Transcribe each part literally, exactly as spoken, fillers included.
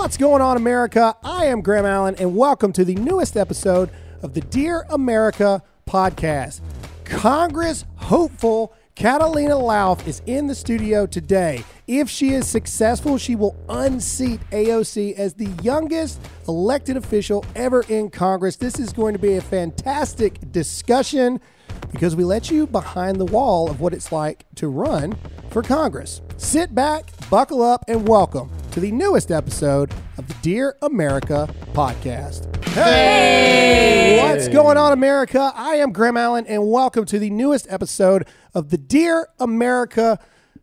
What's going on, America? I am Graham Allen, and welcome to the newest episode of the Dear America podcast. Congress hopeful Catalina Lauf is in the studio today. If she is successful, she will unseat A O C as the youngest elected official ever in Congress. This is going to be a fantastic discussion because we let you behind the wall of what it's like to run for Congress. Sit back, buckle up, and welcome to the newest episode of the Dear America podcast. Hey! What's going on, America? I am Graham Allen, and welcome to the newest episode of the Dear America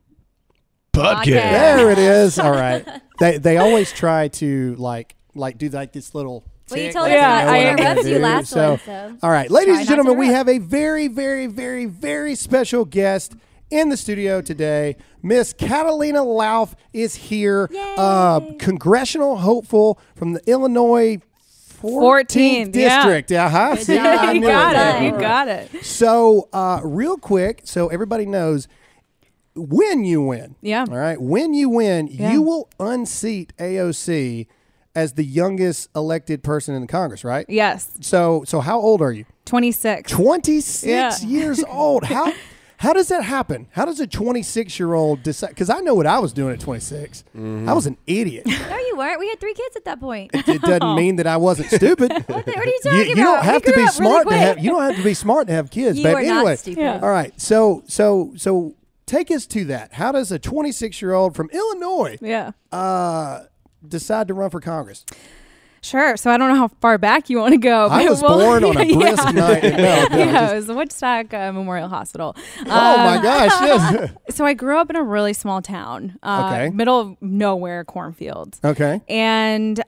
podcast. There it is. All right. They they always try to like like do like this little. Well, you tick, told like us they know I what I'm gonna interrupted you do. last so, one, so all right, ladies try and not to gentlemen, we interrupt. have a very, very, very, very special guest in the studio today. Miss Catalina Lauf is here. Yay. Uh, congressional hopeful from the Illinois fourteenth fourteenth, yeah. district. Yeah, huh? Good See, job. I You knew got Yeah, it. You all right. got it. So, uh, real quick, so everybody knows, when you win, Yeah. all right, when you win, Yeah. you will unseat A O C as the youngest elected person in the Congress, right? Yes. So, so how old are you? twenty-six. twenty-six Yeah. years old. How how does that happen? How does a twenty-six-year-old decide? Because I know what I was doing at twenty-six. I was an idiot. No, you weren't. We had three kids at that point. It doesn't mean that I wasn't stupid. What, the, what are you You, talking you about? don't have We to grew be up really smart to quick. have. You don't have to be smart to have kids. You but are anyway, not stupid. Yeah. all right. So so so take us to that. How does a twenty-six-year-old from Illinois Yeah. uh, decide to run for Congress? Sure. So I don't know how far back you want to go. I but was we'll- born on a brisk yeah. night. No, no, yeah, just- it was the Woodstock uh, Memorial Hospital. oh my Um, gosh! Yes. So I grew up in a really small town, uh, Okay. middle of nowhere cornfields. Okay. And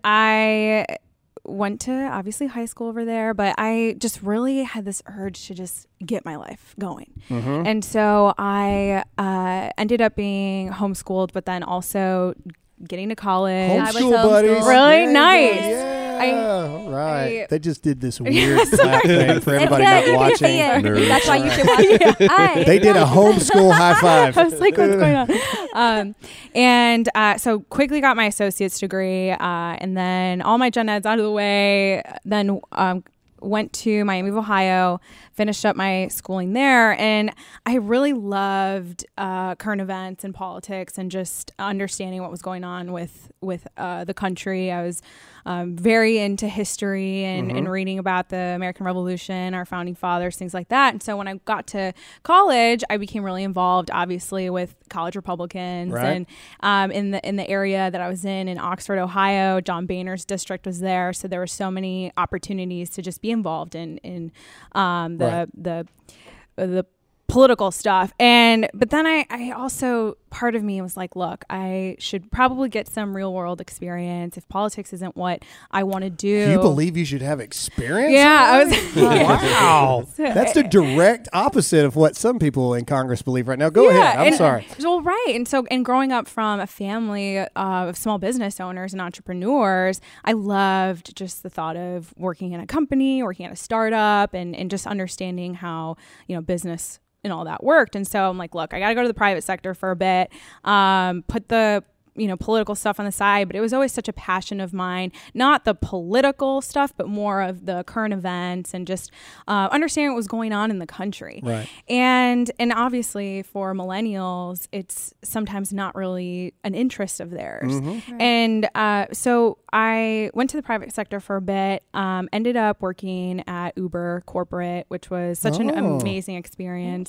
I went to obviously high school over there, but I just really had this urge to just get my life going. Mm-hmm. And so I uh, ended up being homeschooled, but then also getting to college. I was Homeschool homeschooled. buddies. Really? Yeah, Nice. Yeah. I- All right. I- they just did this weird clap thing for It's everybody good. not You can watching. see it. Nerds. That's why you should watch it. I They did a homeschool high five. I was like, what's going on? Um, and uh, so quickly got my associate's degree, uh, and then all my gen eds out of the way. Then um, went to Miami of Ohio, finished up my schooling there, and I really loved uh, current events and politics and just understanding what was going on with with uh, the country. I was um, very into history and, Mm-hmm. and reading about the American Revolution, our founding fathers, things like that. And so when I got to college, I became really involved, obviously, with college Republicans Right. and um, in the in the area that I was in in Oxford, Ohio. John Boehner's district was there, so there were so many opportunities to just be involved in in um, the Right. the the political stuff. And but then I, I also, part of me was like, look, I should probably get some real world experience if politics isn't what I want to do. You believe you should have experience? Yeah, I in was- life? Wow. So- That's the direct opposite of what some people in Congress believe right now. Go Yeah, ahead. I'm and- sorry. Well, right. And so, and growing up from a family uh, of small business owners and entrepreneurs, I loved just the thought of working in a company, working at a startup, and, and just understanding how, you know, business and all that worked. And so I'm like, look, I got to go to the private sector for a bit, um, put the, you know, political stuff on the side, but it was always such a passion of mine, not the political stuff, but more of the current events and just uh, understanding what was going on in the country. Right. And, and obviously for millennials, it's sometimes not really an interest of theirs. Mm-hmm. And uh, so I went to the private sector for a bit, um, ended up working at Uber corporate, which was such an Oh. amazing experience.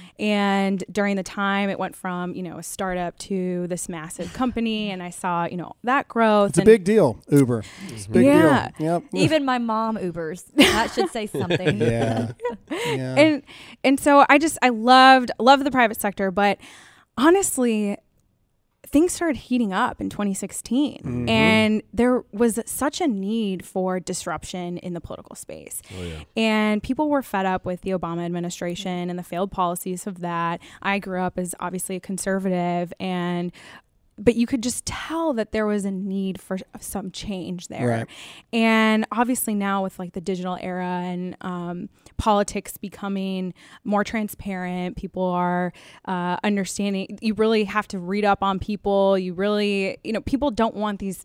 And during the time, it went from, you know, a startup to this massive company, and I saw, you know, that growth. It's a and big deal, Uber. It's a big Yeah. deal. Yep. Even my mom Ubers. That should say something. Yeah. Yeah. and and so I just I loved loved the private sector, but honestly, things started heating up in twenty sixteen, Mm-hmm. and there was such a need for disruption in the political space. Oh, yeah. And people were fed up with the Obama administration and the failed policies of that. I grew up as obviously a conservative, and but you could just tell that there was a need for some change there. Right. And obviously now with like the digital era and um, politics becoming more transparent, people are uh, understanding. You really have to read up on people. You really, you know, people don't want these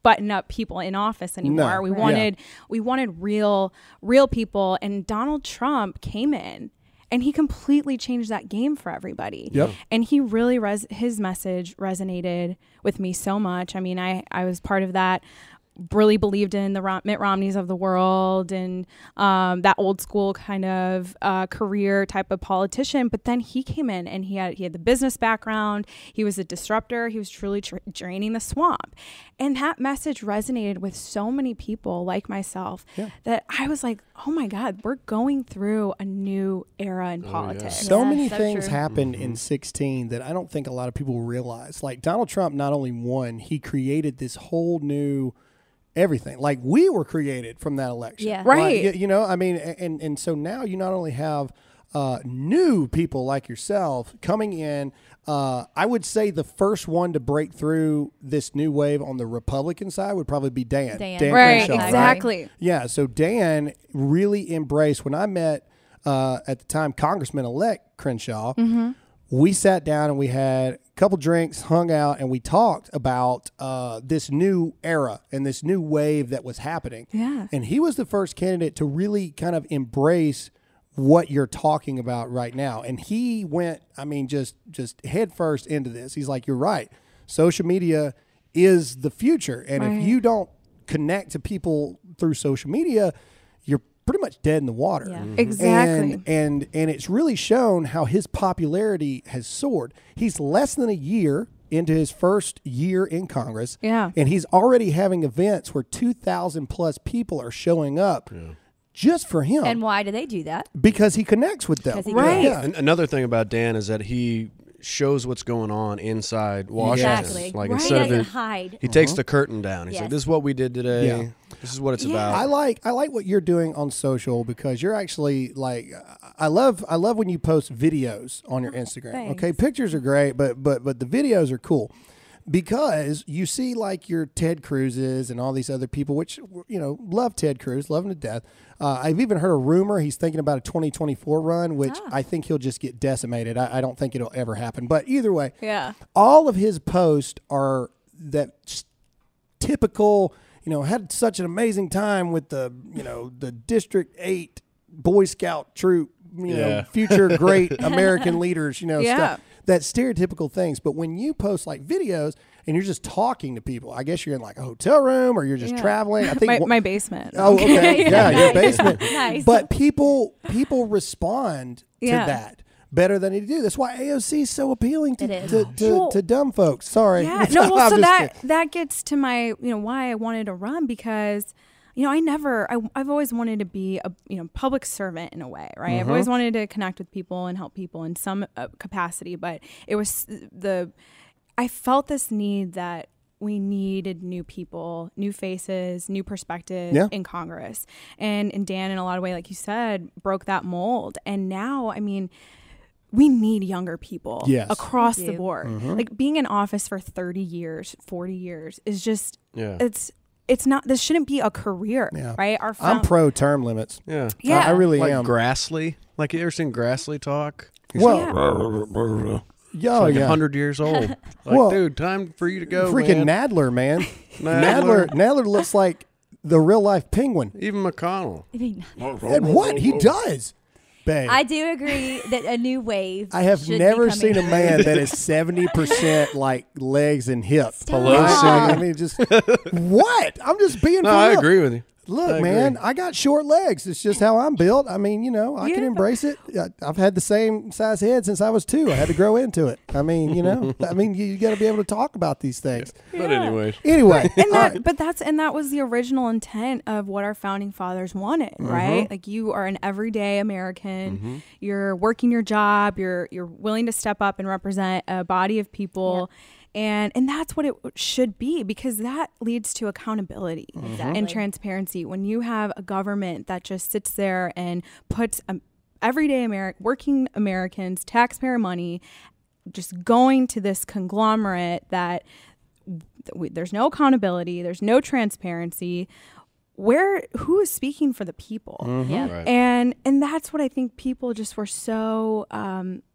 button up people in office anymore. No. We Right. wanted we wanted real real people, and Donald Trump came in and he completely changed that game for everybody. Yep. And he really res- his message resonated with me so much. I mean, I I was part of that. Really believed in the Rom- Mitt Romneys of the world and um, that old school kind of uh, career type of politician. But then he came in and he had he had the business background. He was a disruptor. He was truly tr- draining the swamp. And that message resonated with so many people like myself Yeah. that I was like, oh my God, we're going through a new era in Oh, yeah. politics. So Yeah, many so things true. happened Mm-hmm. in sixteen that I don't think a lot of people realize. Like Donald Trump not only won, he created this whole new everything. Like we were created from that election. Yeah. Like, Right. you, you know, I mean, and, and so now you not only have uh, new people like yourself coming in. Uh, I would say the first one to break through this new wave on the Republican side would probably be Dan. Dan. Right, Crenshaw, exactly. Yeah, so Dan really embraced, when I met uh, at the time Congressman-elect Crenshaw, we sat down and we had a couple drinks, hung out, and we talked about uh, this new era and this new wave that was happening. Yeah. And he was the first candidate to really kind of embrace what you're talking about right now. And he went, I mean, just just head first into this. He's like, you're right. Social media is the future. And Right. if you don't connect to people through social media, you're pretty much dead in the water. Yeah. Mhm. Exactly. And, and and it's really shown how his popularity has soared. He's less than a year into his first year in Congress. Yeah. And he's already having events where two thousand plus people are showing up just for him And why do they do that? because he connects with them. Because he Right. Yeah. And another thing about Dan is that he shows what's going on inside Washington. Exactly. Like Right. instead He of doesn't it, hide. he takes the curtain down. He's Yes. like, "This is what we did today. Yeah. This is what it's Yeah. about." I like I like what you're doing on social because you're actually like I love I love when you post videos on your Instagram. Thanks. Okay, pictures are great, but but but the videos are cool because you see like your Ted Cruz's and all these other people, which you know love Ted Cruz, love him to death. Uh, I've even heard a rumor he's thinking about a twenty twenty-four run, which Ah. I think he'll just get decimated. I, I don't think it'll ever happen. But either way, Yeah. all of his posts are that s- typical, you know, had such an amazing time with the, you know, the District eight Boy Scout troop, you know, Yeah. future great American leaders, you know, Yeah. stuff. That stereotypical things. But when you post like videos and you're just talking to people, I guess you're in like a hotel room or you're just Yeah. traveling. I think My, one- my basement. Oh, okay. Yeah, your basement. Nice. But people people respond to Yeah. that better than they do. That's why A O C is so appealing to, It is. to, to, Well, to dumb folks. Sorry. Yeah, no, well, I'm so just that kidding. that gets to my, you know, why I wanted to run because, you know, I never, I, I've always wanted to be a, you know, public servant in a way, right? I've always wanted to connect with people and help people in some uh, capacity, but it was the, I felt this need that we needed new people, new faces, new perspectives Yeah. in Congress. And, and Dan, in a lot of way, like you said, broke that mold. And now, I mean, we need younger people Yes. across We the do. board. Like being in office for thirty years, forty years is just, yeah. it's, it's not, this shouldn't be a career, Yeah. right? Our I'm found- pro term limits. yeah. Yeah. I, I really Like am. Grassley. Like you ever seen Grassley talk? Well, Yeah. yeah, like yeah. a hundred years old. Like, Well, dude, time for you to go. Freaking man. Nadler, man. Nadler. Nadler, Nadler looks like the real life penguin. Even McConnell. I mean, And what? He does. Babe. I do agree that a new wave. I have should be never coming. seen a man that is seventy percent like legs and hip. Stop. I mean, just what? I'm just being No, for I real. agree with you. Look, I man, agree. I got short legs. It's just how I'm built. I mean, you know, I can Yeah. embrace it. I- I've had the same size head since I was two. I had to grow into it. I mean, you know, I mean, you, you got to be able to talk about these things. But Yeah. anyways. Anyway, and all that, right. but that's and that was the original intent of what our founding fathers wanted, right? Like you are an everyday American, you're working your job, you're you're willing to step up and represent a body of people, and and that's what it should be because that leads to accountability Exactly. and transparency. When you have a government that just sits there and puts um, everyday Ameri- working Americans, taxpayer money, just going to this conglomerate that we, there's no accountability, there's no transparency. Where who is speaking for the people? Yeah. Right. And and that's what I think people just were so um,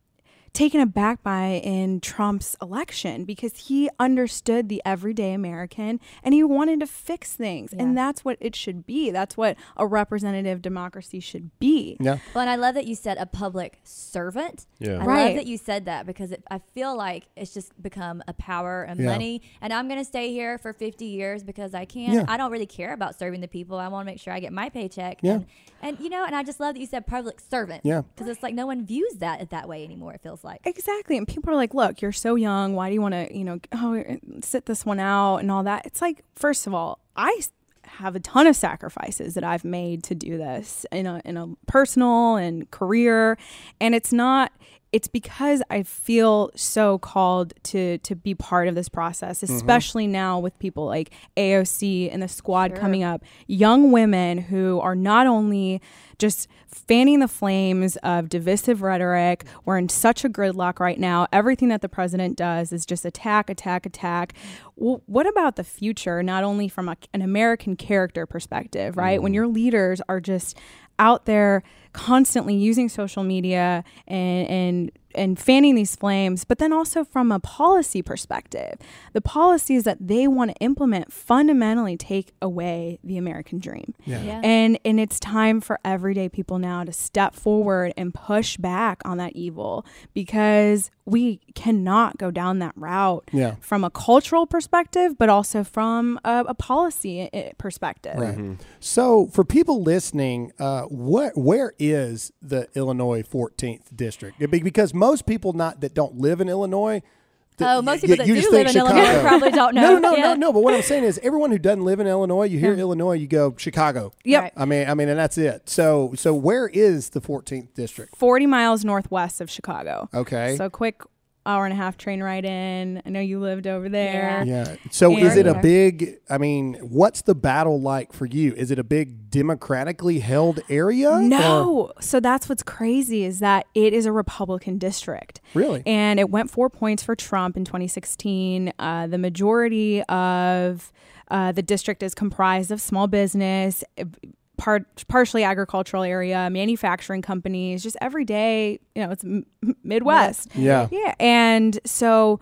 taken aback by in Trump's election, because he understood the everyday American and he wanted to fix things. Yeah. And that's what it should be. That's what a representative democracy should be. Yeah. Well, and I love that you said a public servant. Yeah. I Right. love that you said that, because it, I feel like it's just become a power and Yeah. money. And I'm going to stay here for fifty years because I can. Yeah. I don't really care about serving the people. I want to make sure I get my paycheck. Yeah. And, and, you know, and I just love that you said public servant. Yeah. Because it's like no one views that that way anymore, it feels like. Exactly. And people are like, look, you're so young. Why do you want to, you know, oh, sit this one out and all that? It's like, first of all, I s- have a ton of sacrifices that I've made to do this in a, in a personal and career. And it's not, it's because I feel so called to to be part of this process, especially mm-hmm. now with people like A O C and the squad Sure. coming up. Young women who are not only just fanning the flames of divisive rhetoric. We're in such a gridlock right now. Everything that the president does is just attack, attack, attack. Well, what about the future, not only from a, an American character perspective, right? Mm-hmm. When your leaders are just out there constantly using social media and and and fanning these flames, but then also from a policy perspective, the policies that they want to implement fundamentally take away the American dream. Yeah. Yeah. And and it's time for everyday people now to step forward and push back on that evil, because we cannot go down that route Yeah. from a cultural perspective, but also from a, a policy i- perspective. Right. So, for people listening, uh, what where is the Illinois fourteenth district? Be- Because most people not that don't live in Illinois. th- Oh, most y- people that you do just live think in Illinois Chicago. probably don't know. No, no, no, Yeah. no, no. But what I'm saying is, everyone who doesn't live in Illinois, you hear Yeah. Illinois, you go Chicago. Yep. Right. I mean, I mean, and that's it. So, so where is the fourteenth district? forty miles northwest of Chicago. Okay. So quick hour and a half train ride in. I know you lived over there. Yeah. So And- is it a big, I mean, what's the battle like for you? Is it a big democratically held area? or- No. So that's what's crazy, is that it is a Republican district. Really? And it went four points for Trump in twenty sixteen. Uh, the majority of uh, the district is comprised of small business, part partially agricultural area, manufacturing companies, just every day, you know, it's m- Midwest. Yeah. Yeah. And so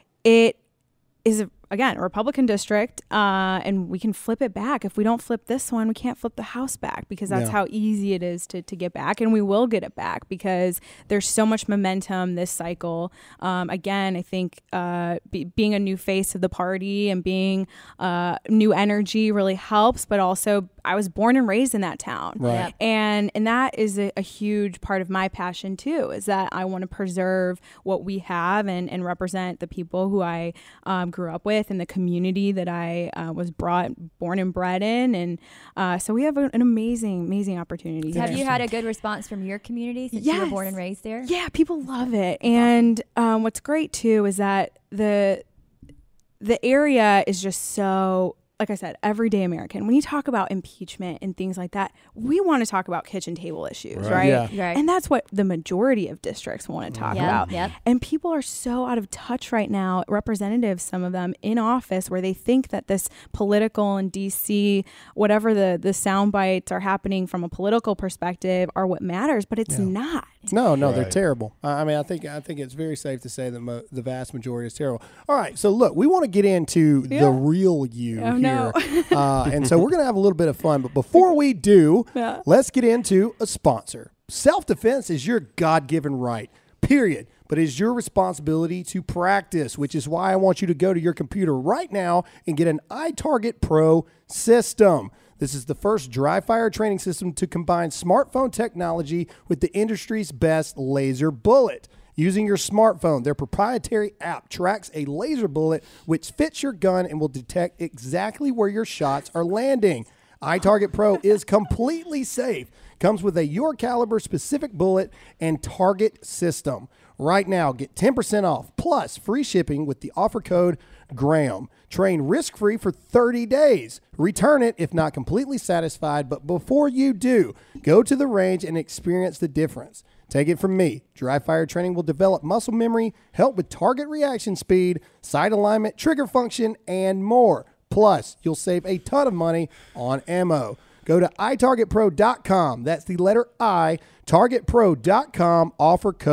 it is, a, again, a Republican district, uh, and we can flip it back. If we don't flip this one, we can't flip the House back, because that's Yeah. how easy it is to, to get back. And we will get it back because there's so much momentum this cycle. Um, again, I think uh, be, being a new face of the party and being uh, new energy really helps, but also I was born and raised in that town. Right. Yep. And and that is a, a huge part of my passion too, is that I want to preserve what we have and, and represent the people who I um, grew up with and the community that I uh, was brought, born and bred in. And uh, so we have a, an amazing, amazing opportunity here. Have you had a good response from your community since you were Yes. born and raised there? Yeah, people love it. And um, what's great too is that the the area is just so, like I said, everyday American. When you talk about impeachment and things like that, we want to talk about kitchen table issues, Right. right? Yeah. Right. And that's what the majority of districts want to talk Yep, about. yep. And people are so out of touch right now, representatives, some of them in office, where they think that this political and D C, whatever the, the sound bites are happening from a political perspective are what matters, but it's Yeah. not. No, no, they're Right. terrible. I I mean, I think I think it's very safe to say that mo- the vast majority is terrible. All right, so look, we want to get into the Yeah. real you Oh, here, no. uh, and so we're gonna have a little bit of fun. But before we do, Yeah. let's get into a sponsor. Self-defense is your God-given right. Period. But it's your responsibility to practice, which is why I want you to go to your computer right now and get an iTarget Pro system. This is the first dry fire training system to combine smartphone technology with the industry's best laser bullet. Using your smartphone, their proprietary app tracks a laser bullet which fits your gun and will detect exactly where your shots are landing. iTarget Pro is completely safe. Comes with a your caliber specific bullet and target system. Right now, get ten percent off plus free shipping with the offer code Graham. Train risk-free for thirty days. Return it if not completely satisfied, but before you do, go to the range and experience the difference. Take it from me. Dry fire training will develop muscle memory, help with target reaction speed, sight alignment, trigger function, and more. Plus, you'll save a ton of money on ammo. Go to i target pro dot com. That's the letter I, target pro dot com, offer code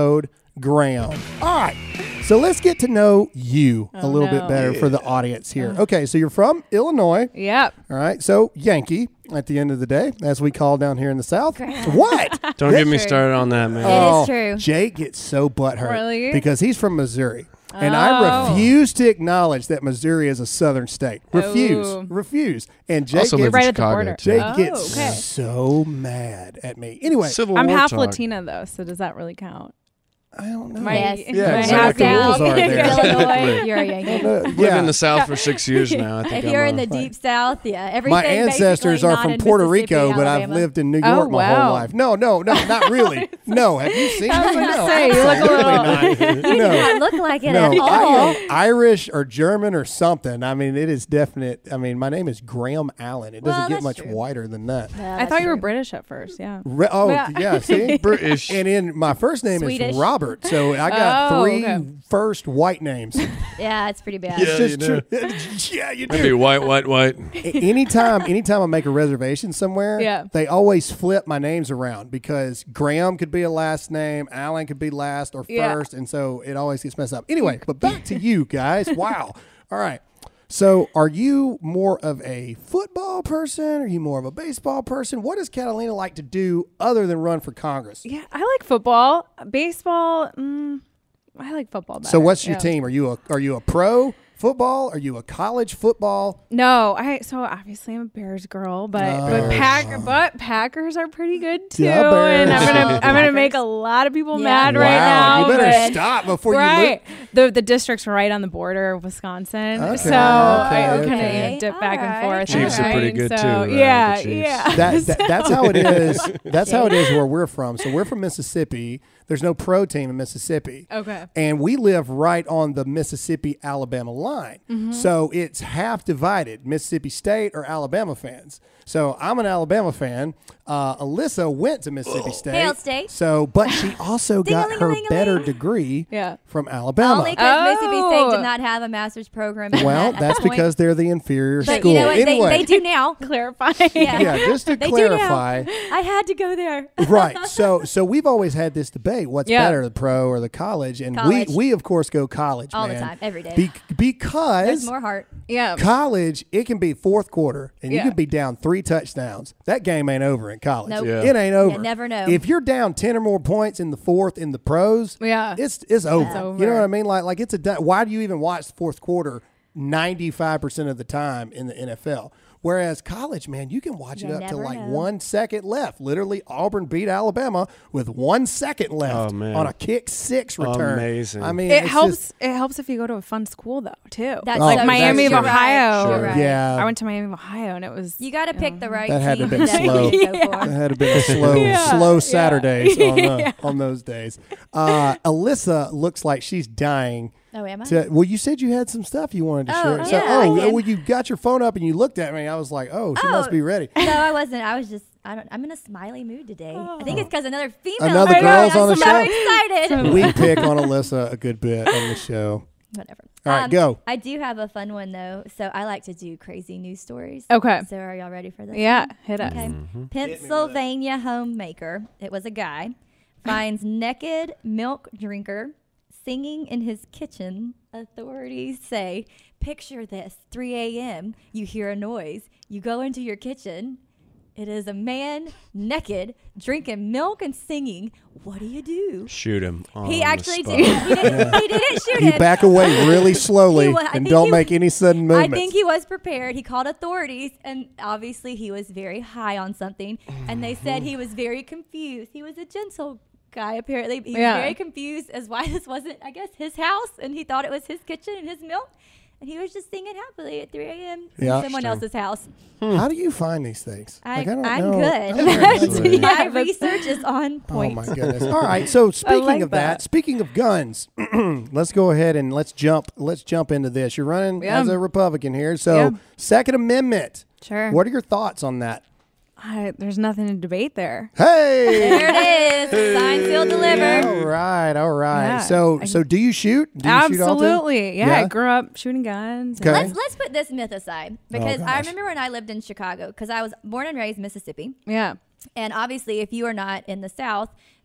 Graham. All right. So let's get to know you a Oh, little no. bit better for the audience here. Okay, so you're from Illinois. Yep. All right. So Yankee at the end of the day, as we call down here in the South. What? Don't get me true. started on that, man. It is Oh, true. Jake gets so butthurt Really? because he's from Missouri. And Oh. I refuse to acknowledge that Missouri is a southern state. Refuse. Oh. Refuse. And Jake Also gets, lives right in at the Chicago, border. too. Jake Oh, gets okay. so mad at me. Anyway, Civil I'm War half talk. Latina though, so does that really count? I don't know. My- Yes. Yeah, my exactly. half The rules down. are there. Illinois, you're a Yankee. Uh, Lived yeah. in the South for six years now. I think If you're I'm in a- the deep South, yeah, everything. My ancestors basically are not from in Puerto Mississippi, Rico, but I've Alabama. lived in New York Oh, my whole wow. life. No, no, no, not really. No, have you seen me? I was gonna No, say, you look a absolutely little- You not. do No. not look like it No, at all. I am Irish or German or something. I mean, it is definite. I mean, my name is Graham Allen. It doesn't Well, get that's much true. wider than that. Yeah, I that's thought you were true. British at first. Yeah. Re- oh, Yeah. yeah, see? British. And in my first name Swedish. is Robert, so I got Oh, three okay. first white names. Yeah, it's pretty bad. Yeah, It's just you true. Yeah, you do. Maybe white, white, white. A- anytime anytime I make a reservation somewhere, Yeah. they always flip my names around because Graham could be a last name, Allen could be last or Yeah. first, and so it always gets messed up. Anyway, but back to you guys. Wow. All right. So are you more of a football person? Are you more of a baseball person? What does Catalina like to do other than run for Congress? Yeah, I like football. Baseball, mm, I like football better. So what's your yeah. team? Are you a are you a pro football? Are you a college football? No, I so obviously I'm a Bears girl, but Oh. but pack but Packers are pretty good too, Yeah, Bears. and I'm gonna I'm gonna Packers. make a lot of people Yeah. mad Wow, right now. you better but- stop before you right, lose. the the district's right on the border of Wisconsin, Okay, so okay, I kind of okay. dip back All right. and forth. Chiefs are right? pretty good so, too, right? Yeah, The Chiefs. yeah. That, that that's how it is. That's how it is where we're from. So we're from Mississippi. There's no pro team in Mississippi. Okay. And we live right on the Mississippi Alabama line. Mm-hmm. So it's half divided, Mississippi State or Alabama fans. So I'm an Alabama fan. Uh, Alyssa went to Mississippi State. Hail State. So, but she also got her Ding-a-ling-a-ling-a-ling. better degree Yeah. from Alabama. Only because Mississippi State Oh. did not have a master's program. in well, that at that's the point. because they're the inferior But school. you know what? Anyway, They, they do now. Clarify. Yeah. yeah, just to They do now. clarify. I had to go there. Right. So so we've always had this debate: what's Yeah. better, the pro or the college? And College. we we of course go college All the man. time, every day. Be- There's because more heart. Yeah. college, it can be fourth quarter, and you Yeah. can be down three touchdowns. That game ain't over in college. Nope. Yeah. It ain't over. You never know. If you're down ten or more points in the fourth in the pros, Yeah. it's it's over. It's You know over. what I mean? Like like it's a done. Why do you even watch the fourth quarter ninety-five percent of the time in the N F L? Whereas college, man, you can watch You it up to never like know. one second left. Literally, Auburn beat Alabama with one second left Oh, man. on a kick six return. Amazing. I mean, It it's helps. just- it helps if you go to a fun school though, too. That's like so Miami true. of You're Ohio. You're right. yeah, I went to Miami of Ohio, and it was. You got to pick the right That had to team. been that slow. you go for. That had to been a slow, Yeah, slow yeah. Saturdays on, the, on those days. Uh, Alyssa looks like she's dying. Oh, am I? To, well, you said you had some stuff you wanted to Oh, share. So, yeah, I oh, can. when you got your phone up and you looked at me, I was like, oh, she Oh. must be ready. No, I wasn't. I was just. I don't. I'm in a smiley mood today. I think it's because another female. Another I know, girl's I'm on the so show? excited. We pick on Alyssa a good bit on the show. Whatever. All right, go. I do have a fun one though. So I like to do crazy news stories. Okay. So are y'all ready for this? Yeah, hit us. Okay. Mm-hmm. Pennsylvania homemaker. It was a guy. Finds naked milk drinker singing in his kitchen. Authorities say, picture this, three a.m. You hear a noise. You go into your kitchen. It is a man naked drinking milk and singing. What do you do? Shoot him. On He the actually spot. did. He didn't, he didn't shoot You him. back away really slowly He wa- I and think don't he- make any sudden I movements. think he was prepared. He called authorities, and obviously he was very high on something. And they said he was very confused. He was a gentle guy, apparently. He Yeah. was very confused as why this wasn't, I guess, his house, and he thought it was his kitchen and his milk. And he was just singing happily at three a.m. in Yeah. someone else's house. How do you find these things? I, Like, I don't I'm know. good. I don't know how to do it. My research is on Oh point. my goodness! All right, so speaking like of that. that. speaking of guns, let's go ahead and let's jump. Let's jump into this. You're running Yeah. as a Republican here, so Yeah. Second Amendment. Sure. What are your thoughts on that? I, there's nothing to debate there. Hey! There it is. Sign, seal, deliver. All right, all right. Yeah. So, I- so do you shoot? Do you shoot often? Absolutely. Yeah, Yeah? I grew up shooting guns. Okay. Let's let's put this myth aside because I gosh. remember when I lived in Chicago because I was born and raised Mississippi. Yeah. And obviously, if you are not in the South,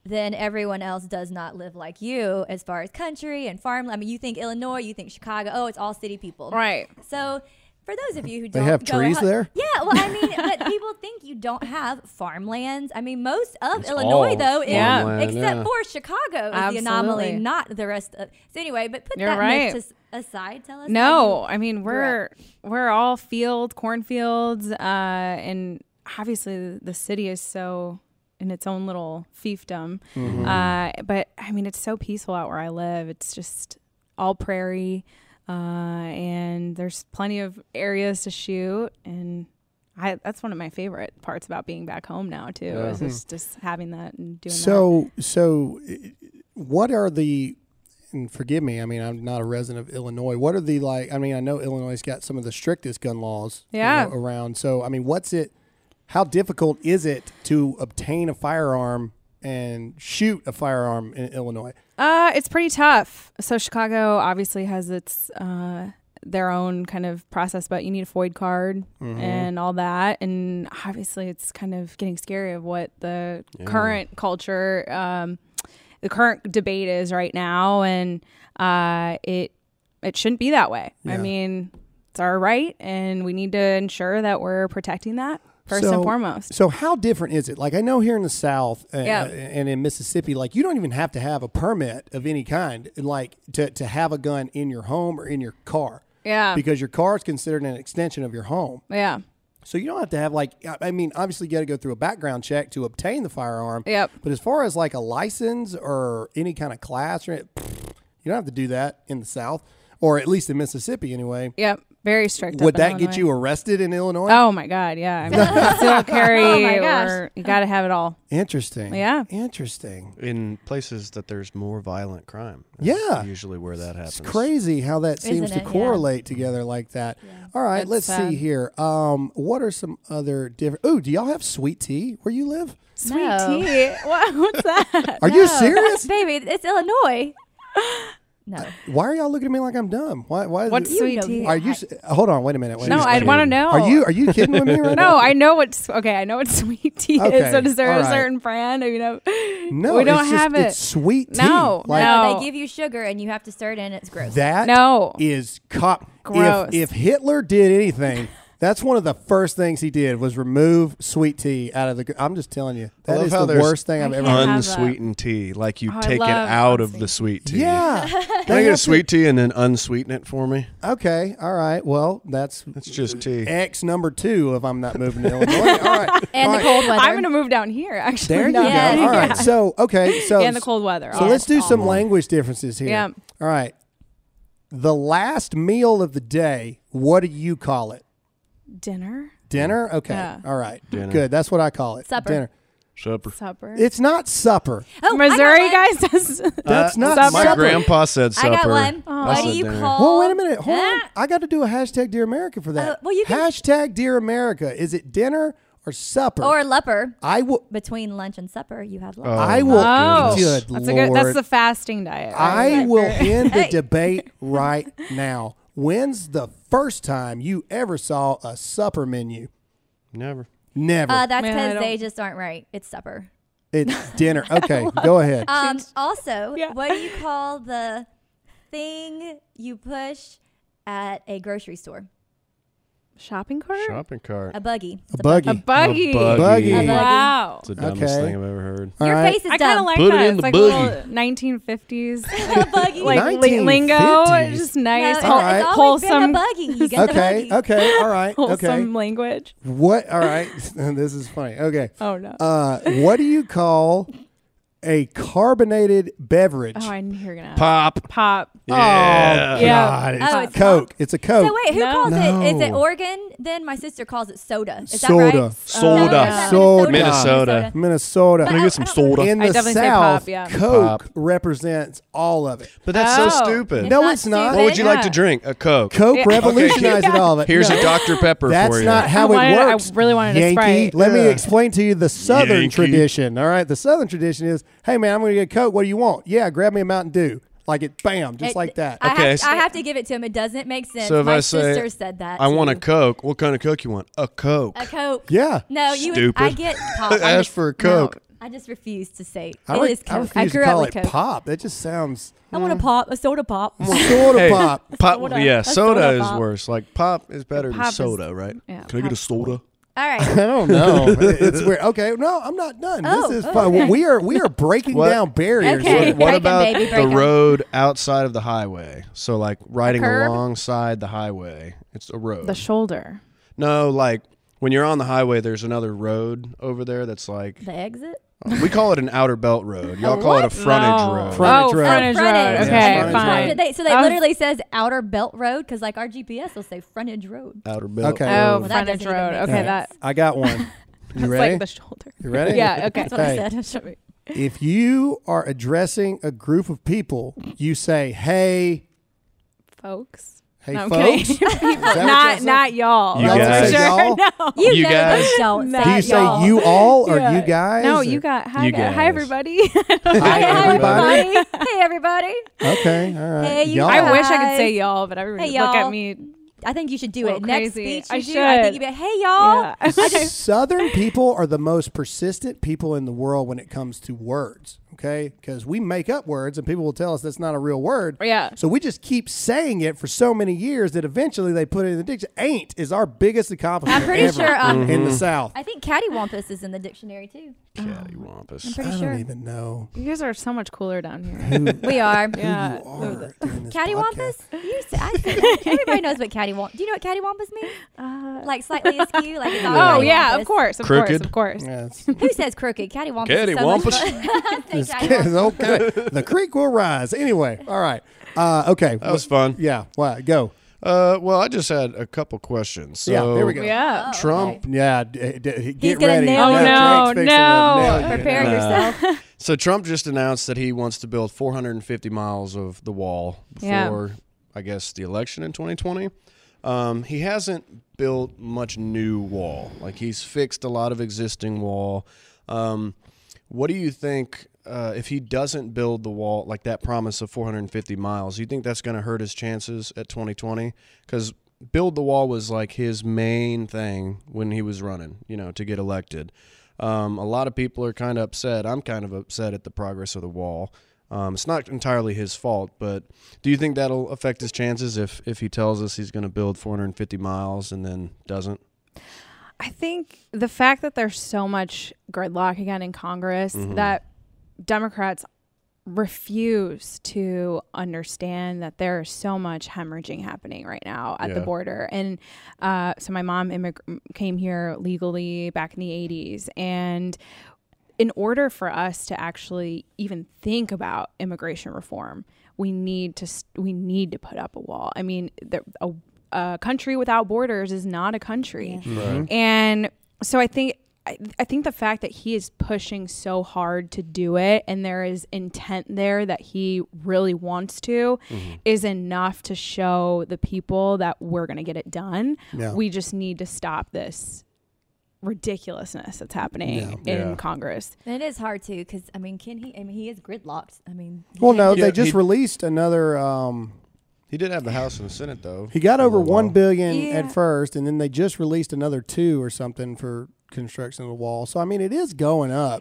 then everyone else does not live like you as far as country and farm. I mean, you think Illinois, you think Chicago. Oh, it's all city people. Right. So for those of you who They don't have go trees hu- there? Yeah, well, I mean, but people think you don't have farmlands. I mean, most of It's Illinois, all though, is, Yeah. farmland, except yeah. for Chicago, is the anomaly, Absolutely. not the rest of. So anyway, but put You're that right. myth to s- aside. Tell us. how No, you I mean grew we're up. we're all field cornfields, uh, and obviously the, the city is so in its own little fiefdom. Mm-hmm. Uh, but I mean, it's so peaceful out where I live. It's just all prairie, uh, and there's plenty of areas to shoot, and I that's one of my favorite parts about being back home now too. Yeah. Is just, just having that and doing that. So, so uh, what are the, and forgive me, I mean, I'm not a resident of Illinois. What are the, like, I mean, I know Illinois's got some of the strictest gun laws you Yeah. know, around. So, I mean, what's it, how difficult is it to obtain a firearm and shoot a firearm in Illinois? Uh, it's pretty tough. So Chicago obviously has its uh, their own kind of process, but you need a FOID card Mm-hmm. and all that. And obviously, it's kind of getting scary of what the Yeah. current culture, um, the current debate is right now, and uh, it it shouldn't be that way. I Yeah. mean, it's our right, and we need to ensure that we're protecting that first So- and foremost. So how different is it? Like I know here in the South uh, Yeah. and in Mississippi, like you don't even have to have a permit of any kind, like to, to have a gun in your home or in your car, Yeah, because your car is considered an extension of your home. yeah, So you don't have to have like, I- I mean, obviously you got to go through a background check to obtain the firearm. Yep. But as far as like a license or any kind of class, or it, you don't have to do that in the South, or at least in Mississippi anyway. yep. Very strict. Would up in that get Illinois. you arrested in Illinois? Oh my God, yeah. I mean, concealed carry, Oh my gosh. or you got to have it all. Interesting. Yeah. Interesting. In places that there's more violent crime. Yeah. That's usually where that happens. It's crazy how that seems Isn't to it? Yeah. correlate together like that. All right, It's let's sad. see here. Um, what are some other different? Oh, do y'all have sweet tea where you live? Sweet No. tea. What, what's that? Are you No. serious? Baby, it's Illinois. No. Why are y'all looking at me like I'm dumb? Why? Why? Is What's it, You sweet know tea? that. are you? s- Hold on. Wait a minute. Wait a No, minute. I'd want to know. Are you? Are you kidding with me right now? No, I know what's okay. I know what sweet tea Okay, is. So is there all a right. certain brand? You know, No, we don't it's just, have it. It's sweet tea. No, like, no. No, they give you sugar and you have to stir it in. It's gross. That No. is cop. Gross. If, if Hitler did anything, that's one of the first things he did was remove sweet tea out of the. I'm just telling you, I that love is how the there's worst thing I've I ever can't heard. have that. Unsweetened tea, like you Oh, I take it love out of the unsweetened. sweet tea. Yeah. Can They I get a have to- sweet tea and then unsweeten it for me? Okay. All right. Well, that's It's just tea. X number two if I'm not moving to Illinois. All right. And All the right. cold weather. I'm gonna move down here. Actually, There you No. go. Yes. All right. Yeah. So okay. So and the cold weather. So Oh, let's do some awful. language differences here. Yeah. All right. The last meal of the day. What do you call it? dinner, Dinner. Okay. Yeah. All right. Dinner. Good. That's what I call it. Supper. Dinner. Supper. supper. It's not supper. Oh, I got Missouri one. guys does. That's not supper. My supper. grandpa said supper. I got one. Oh. What That's do a you dinner. call? Well, wait a minute. Hold on. Ah. I got to do a hashtag Dear America for that. Uh, well, you can- hashtag Dear America. Is it dinner or supper? Or lupper. I will. Between lunch and supper, you have Oh, lunch. I will. Oh, Good that's a Lord. good. That's the fasting diet. I right? will end the Hey. debate right now. When's the first time you ever saw a supper menu? Never. Never. Uh, that's Man, I because they don't- just aren't right. It's supper. It's dinner. Okay, go ahead. Um, also, Yeah. what do you call the thing you push at a grocery store? Shopping cart. Shopping cart. A buggy. It's A buggy. A buggy. A buggy. Buggy. A buggy. Wow. It's the dumbest Okay. thing I've ever heard. All Your right. face is I kind of dumb. like Put it that. in It's the like buggy. a little nineteen fifties a buggy. like li- lingo. nineteen fifties. Just nice, No, it's, All it's right. always been a wholesome, buggy. You get Okay. the buggy. Okay. All right. wholesome Okay. language. What? All right. This is funny. Okay. Oh no. Uh, what do you call a carbonated beverage? oh, I knew you were gonna. Pop. Pop. Oh, Yeah. Yeah. God. It's Oh, it's Coke. It's a Coke. So wait, who No. calls it? Is it No. Oregon? Then my sister calls it soda. Is Soda. that right? Soda. No, is that Soda. Minnesota. Minnesota. But Can I I- get some I don't- soda? In I the definitely say South, pop, yeah. Coke Pop. represents all of it. But that's so Oh. stupid. It's No, not it's not. stupid. What would you like to Yeah. drink? A Coke. Coke Yeah. revolutionized Okay. all of it. Here's No. a Doctor Pepper That's for you. not how I wanted- it I works. really wanted a Yankee. Sprite. Let me Yeah. explain to you the Southern Yankee. tradition. All right, the Southern tradition is, hey man, I'm going to get Coke. What do you want? Yeah, grab me a Mountain Dew. Like it, bam, just It- like that. I, Okay, have, so- I have to give it to him. It doesn't make sense. So if my I say, sister said that. I want a too. Coke. What kind of Coke you want? A Coke. A Coke. Yeah. No, you. Would, Stupid. I get pop. I'm Ask just- for a Coke. I just refuse to say I, it re- is I Coke. refuse I to grew call up it with Coke. pop. That just sounds I want a pop, a soda pop. soda Hey, pop. Pop, Soda. yeah, A soda, soda is pop. worse. Like pop is better Pop than is- soda, right? yeah, Can I get a pop's soda? All right. I don't know. It's weird. Okay, no, I'm not done. Oh, this is oh, fun. okay. We are we are breaking What? down barriers. Okay. here. What, what Break 'em, about baby, break the 'em. road outside of the highway? So like riding curb? alongside the highway. It's a road. The shoulder. no, like when you're on the highway, there's another road over there that's like The exit? we call it an outer belt road. Y'all A call it a what? frontage No. road. Frontage oh, road. frontage Oh, road. frontage. Okay, Yeah, frontage fine. road. They, so they I was- literally says outer belt road because like our G P S will say frontage road. Outer belt. Okay. Oh, Well, that frontage doesn't even road. make Okay, sense. that. I got one. You That's ready? like the shoulder. you ready? Yeah. Okay. That's what Hey. I said. If you are addressing a group of people, you say, "Hey, Folks. hey, No, I'm folks." kidding. Is that what y'all not say? not y'all. You That's for guys. sure. Y'all? No. You, You know guys- they don't No. say Do you say y'all. you all or Yeah. you guys? No, or- you got hi, You guys. hi guys. everybody. Hi, Hey, everybody. everybody. Hey, everybody. Okay, all right. Hey, you Y'all. I guys. wish I could say y'all, but everybody Hey, look y'all. at me. I think you should do Well, it. Next crazy. speech I you do, I think should. you'd be like, hey, y'all. Yeah. I just, Southern people are the most persistent people in the world when it comes to words, okay? Because we make up words and people will tell us that's not a real word. Yeah. So we just keep saying it for so many years that eventually they put it in the dictionary. Ain't is our biggest accomplishment I'm pretty ever sure, um, in the South. I think cattywampus is in the dictionary too. Cattywampus. I'm I pretty don't sure. even know You guys are so much cooler down here. who, We are. Yeah. who you are doing this Cattywampus? podcast. You say, I say that. Everybody knows what cattywampus. Do you know what cattywampus means? Uh, Like slightly askew, like it's all oh cattywampus. yeah, of course, of Crooked. course, of course. Yeah, it's- Who says crooked? Cattywampus. Is so much Cattywampus. fun. Say it's, cattywampus. okay. The creek will rise. Anyway, all right. Uh, okay. That was fun. Yeah. What? Go. Uh, well, I just had a couple questions. So Yeah, there we go. Yeah. Oh, Trump. okay. Yeah. D- d- get gonna ready. nail you. Now Oh, Drake's no, fixing to no. nail you. Prepare Nah. yourself. So Trump just announced that he wants to build four hundred fifty miles of the wall Yeah. before, I guess, the election in twenty twenty. Um, he hasn't built much new wall. Like he's fixed a lot of existing wall. Um, what do you think uh, if he doesn't build the wall, like that promise of four hundred fifty miles? Do you think that's going to hurt his chances at twenty twenty? Because build the wall was like his main thing when he was running, you know, to get elected. Um, a lot of people are kind of upset. I'm kind of upset at the progress of the wall. Um, it's not entirely his fault, but do you think that'll affect his chances if, if he tells us he's going to build four hundred fifty miles and then doesn't? I think the fact that there's so much gridlock again in Congress Mhm. that Democrats refuse to understand that there is so much hemorrhaging happening right now at the Yeah. border. And uh, so my mom immig- came here legally back in the eighties. And in order for us to actually even think about immigration reform, we need to st- we need to put up a wall. I mean, the, a, a country without borders is not a country. Yeah. Right. And so I think I, I think the fact that he is pushing so hard to do it and there is intent there that he really wants to Mm-hmm. is enough to show the people that we're going to get it done. Yeah. We just need to stop this ridiculousness that's happening Yeah. in Yeah. Congress. And it is hard too, because I mean, can he? I mean, he is gridlocked. I mean, he Well, can't no, just- they Yeah, just he- released another. Um, He did have the House and the Senate, though. he got on over the one wall. billion Yeah. at first, and then they just released another two or something for construction of the wall. So I mean, it is going up.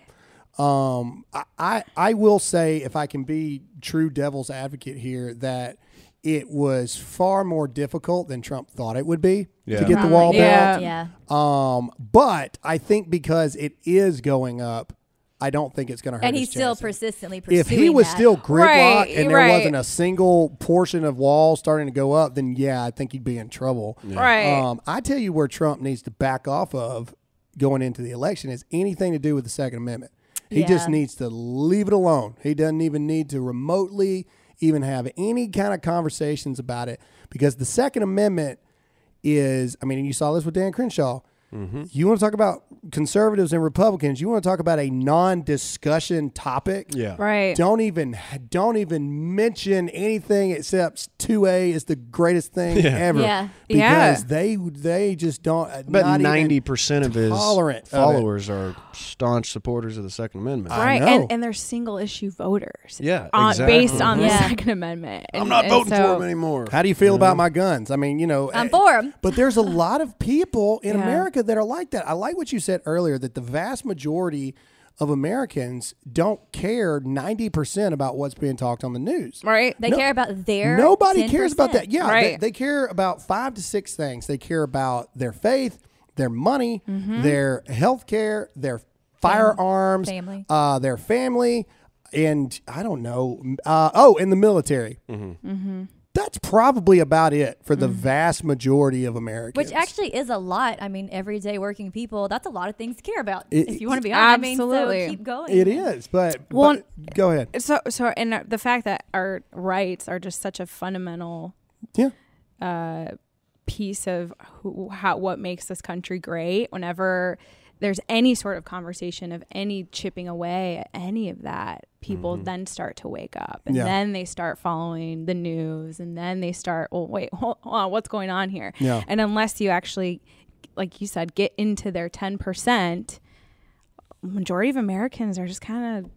Um, I, I I will say, if I can be true devil's advocate here, that it was far more difficult than Trump thought it would be Yeah. to get the Right. wall Yeah. built. Yeah. Um, but I think because it is going up, I don't think it's going to hurt. And his he's still chances. persistently pursuing If he was that. still gridlocked Right, and there right. wasn't a single portion of wall starting to go up, then yeah, I think he'd be in trouble. Right. Um, I tell you where Trump needs to back off of going into the election is anything to do with the Second Amendment. He just Yeah. needs to leave it alone. He doesn't even need to remotely even have any kind of conversations about it because the Second Amendment is, I mean, and you saw this with Dan Crenshaw. You want to talk about conservatives and Republicans, you want to talk about a non-discussion topic. Yeah. Right. Don't even don't even mention anything except two A is the greatest thing Yeah. ever. Yeah. Because Yeah. they they just don't But not even ninety percent of his tolerant of it. followers are staunch supporters of the Second Amendment. I Right. know. And, and they're single issue voters. Yeah, on, exactly. Based on Yeah. the Second Amendment. I'm And- not and voting so- for him anymore. How do you feel about my guns? I mean, you know, I'm eh, for him. but there's a lot of people in Yeah. America that are like that. I like what you said earlier that the vast majority of Americans don't care ninety percent about what's being talked on the news. Right. They No- care about their Nobody ten cares about that. percent. Yeah, Right. they, they care about five to six things. They care about their faith, their money, their health care, their firearms, Family. Uh, their family, and I don't know. Uh, oh, and the military. That's probably about it for the vast majority of Americans. Which actually is a lot. I mean, everyday working people, that's a lot of things to care about. It- if you want to be honest. Absolutely. I mean, so keep going. it is, but, Well, but go ahead. So, so, and uh, the fact that our rights are just such a fundamental Yeah. uh, piece of who, how, what makes this country great. Whenever there's any sort of conversation of any chipping away at any of that, people then start to wake up, and Yeah. then they start following the news, and then they start, well, wait, hold on, what's going on here? Yeah. And unless you actually, like you said, get into their ten percent, majority of Americans are just kind of,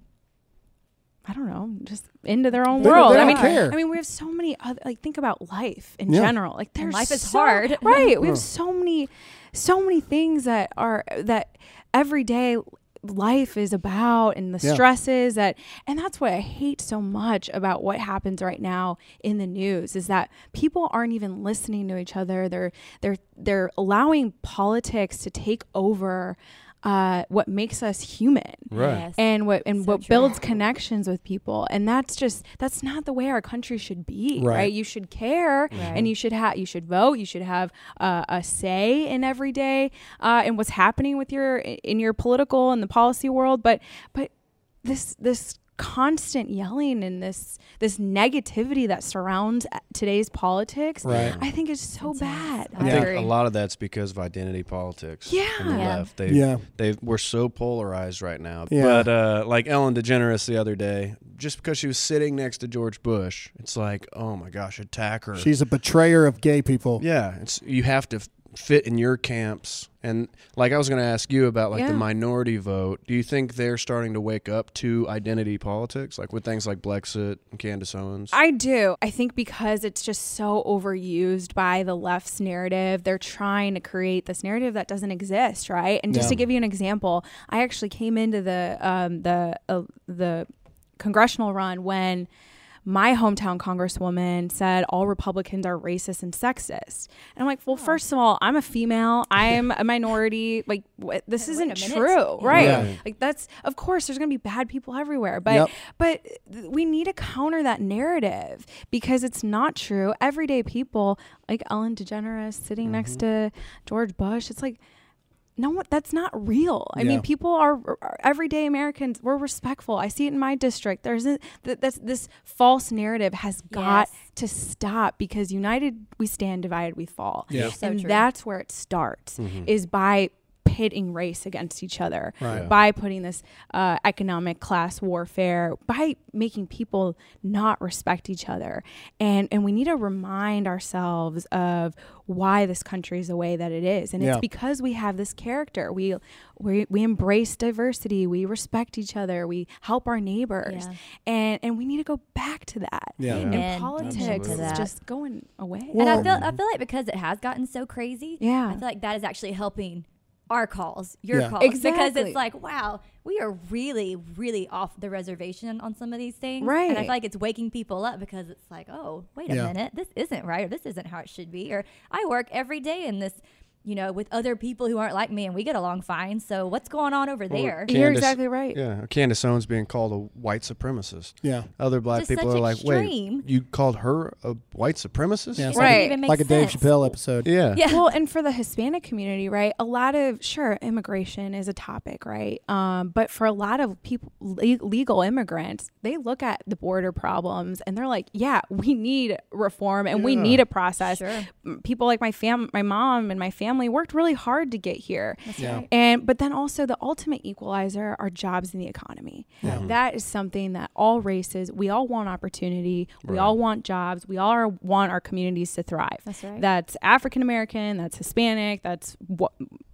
I don't know, just into their own They- world. they I don't mean, care. I mean, we have so many other, like, think about life in Yeah. general. Like, there's life is so- hard. right? We Yeah. have so many, so many things that are that everyday life is about, and the Yeah. stresses that, and that's what I hate so much about what happens right now in the news is that people aren't even listening to each other. They're they're they're allowing politics to take over uh, what makes us human. Right. Yes. And what and So what true. builds connections with people, and that's just that's not the way our country should be, Right. right? You should care, Right. and you should have you should vote. You should have uh, a say in every day uh, in what's happening with your in your political and the policy world. But but this this constant yelling and this this negativity that surrounds today's politics, Right. I think is so Intense. bad. I I think agree. a lot of that's because of identity politics. Yeah. on the Yeah. left. They, Yeah. they we're so polarized right now. Yeah. But uh, like Ellen DeGeneres the other day, just because she was sitting next to George Bush, it's like, oh my gosh, attack her. She's a betrayer of gay people. yeah, it's you have to f- fit in your camps. And like I was going to ask you about like Yeah. the minority vote. Do you think they're starting to wake up to identity politics, like with things like Blexit and Candace Owens? I do. I think because it's just so overused by the left's narrative, they're trying to create this narrative that doesn't exist, right? And just Yeah. to give you an example, I actually came into the um, the uh, the congressional run when my hometown congresswoman said all Republicans are racist and sexist. And I'm like, well, first of all, I'm a female. I'm a minority. Like, wh- this Wait a isn't minute. true, right? Yeah. Like, that's, of course, there's going to be bad people everywhere. But, Yep. but th- we need to counter that narrative because it's not true. Everyday people, like Ellen DeGeneres sitting next to George Bush, it's like, no, what that's not real. I Yeah. mean, people are, are everyday Americans. We're respectful. I see it in my district. There's a, th- this this false narrative has got Yes. to stop because united we stand, divided we fall. Yeah. So and true. that's where it starts is by pitting race against each other, Right. Yeah. by putting this uh, economic class warfare, by making people not respect each other. And and we need to remind ourselves of why this country is the way that it is. And Yeah. it's because we have this character. We, we we embrace diversity. We respect each other. We help our neighbors. Yeah. And and we need to go back to that. Yeah. And Amen. politics Absolutely. is That. just going away. Well- and I feel I feel like because it has gotten so crazy, Yeah. I feel like that is actually helping our calls, your Yeah. calls, because Exactly. it's like, wow, we are really, really off the reservation on some of these things, Right. And I feel like it's waking people up because it's like, oh, wait a Yeah. minute, this isn't right, or this isn't how it should be, or I work every day in this, you know, with other people who aren't like me, and we get along fine. So what's going on over Well, there? You're Candace- exactly right. Yeah, Candace Owens being called a white supremacist. Yeah. Other black Just people such are like, extreme. wait, you called her a white supremacist? Yeah. It Right. doesn't even make Like a Dave sense. Chappelle episode. Yeah. Yeah. Well, and for the Hispanic community, right? A lot of sure immigration is a topic, right? Um, but for a lot of people, le- legal immigrants, they look at the border problems and they're like, "Yeah, we need reform and we Yeah. need a process." Sure. M- People like my fam, my mom and my family worked really hard to get here. That's Yeah. right. And but then also the ultimate equalizer are jobs in the economy. Yeah. That is something that all races, we all want opportunity, we Right. all want jobs, we all are, want our communities to thrive. That's right. That's African American, that's Hispanic, that's what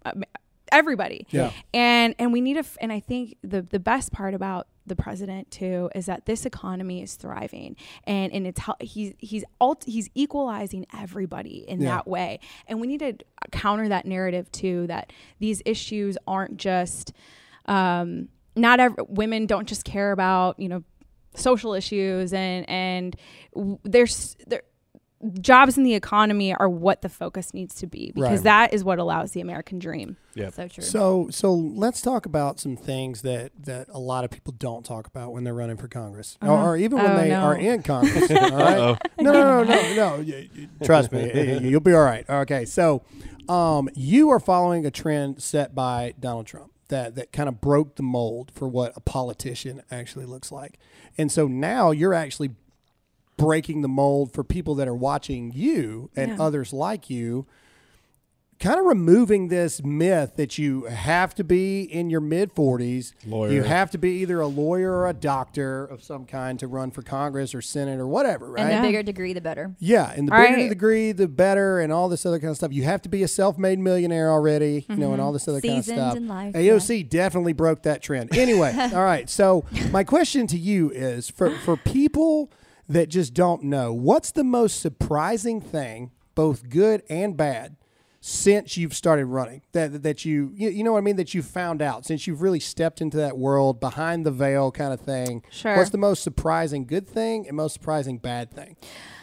everybody. Yeah. And and we need to f- and I think the the best part about the president too is that this economy is thriving and and it's how he's he's alt, he's equalizing everybody in Yeah. that way, and we need to counter that narrative too that these issues aren't just um not every, women don't just care about, you know, social issues and, and w- there's, there, jobs in the economy are what the focus needs to be, because Right. that is what allows the American dream. Yeah. So true. So, so let's talk about some things that, that a lot of people don't talk about when they're running for Congress, Uh-huh. or, or even when Oh, they no. are in Congress. All right? Uh-oh. No, no, no, no, no. You- you- Trust me, y- you'll be all right. Okay, so um, you are following a trend set by Donald Trump that that kind of broke the mold for what a politician actually looks like, and so now you're actually breaking the mold for people that are watching you and Yeah. others like you, kind of removing this myth that you have to be in your mid forties. Lawyer. You have to be either a lawyer or a doctor of some kind to run for Congress or Senate or whatever, right? and the Yeah. bigger degree, the better. Yeah, and the All bigger the right. degree, the better, and all this other kind of stuff. You have to be a self-made millionaire already, you know, and all this other kind of Seasoned stuff. in life, A O C definitely broke that trend. Anyway, all right. So my question to you is, for for people that just don't know, what's the most surprising thing, both good and bad, since you've started running? That that you you, you know what I mean? That you found out since you've really stepped into that world behind the veil kind of thing. Sure. What's the most surprising good thing and most surprising bad thing?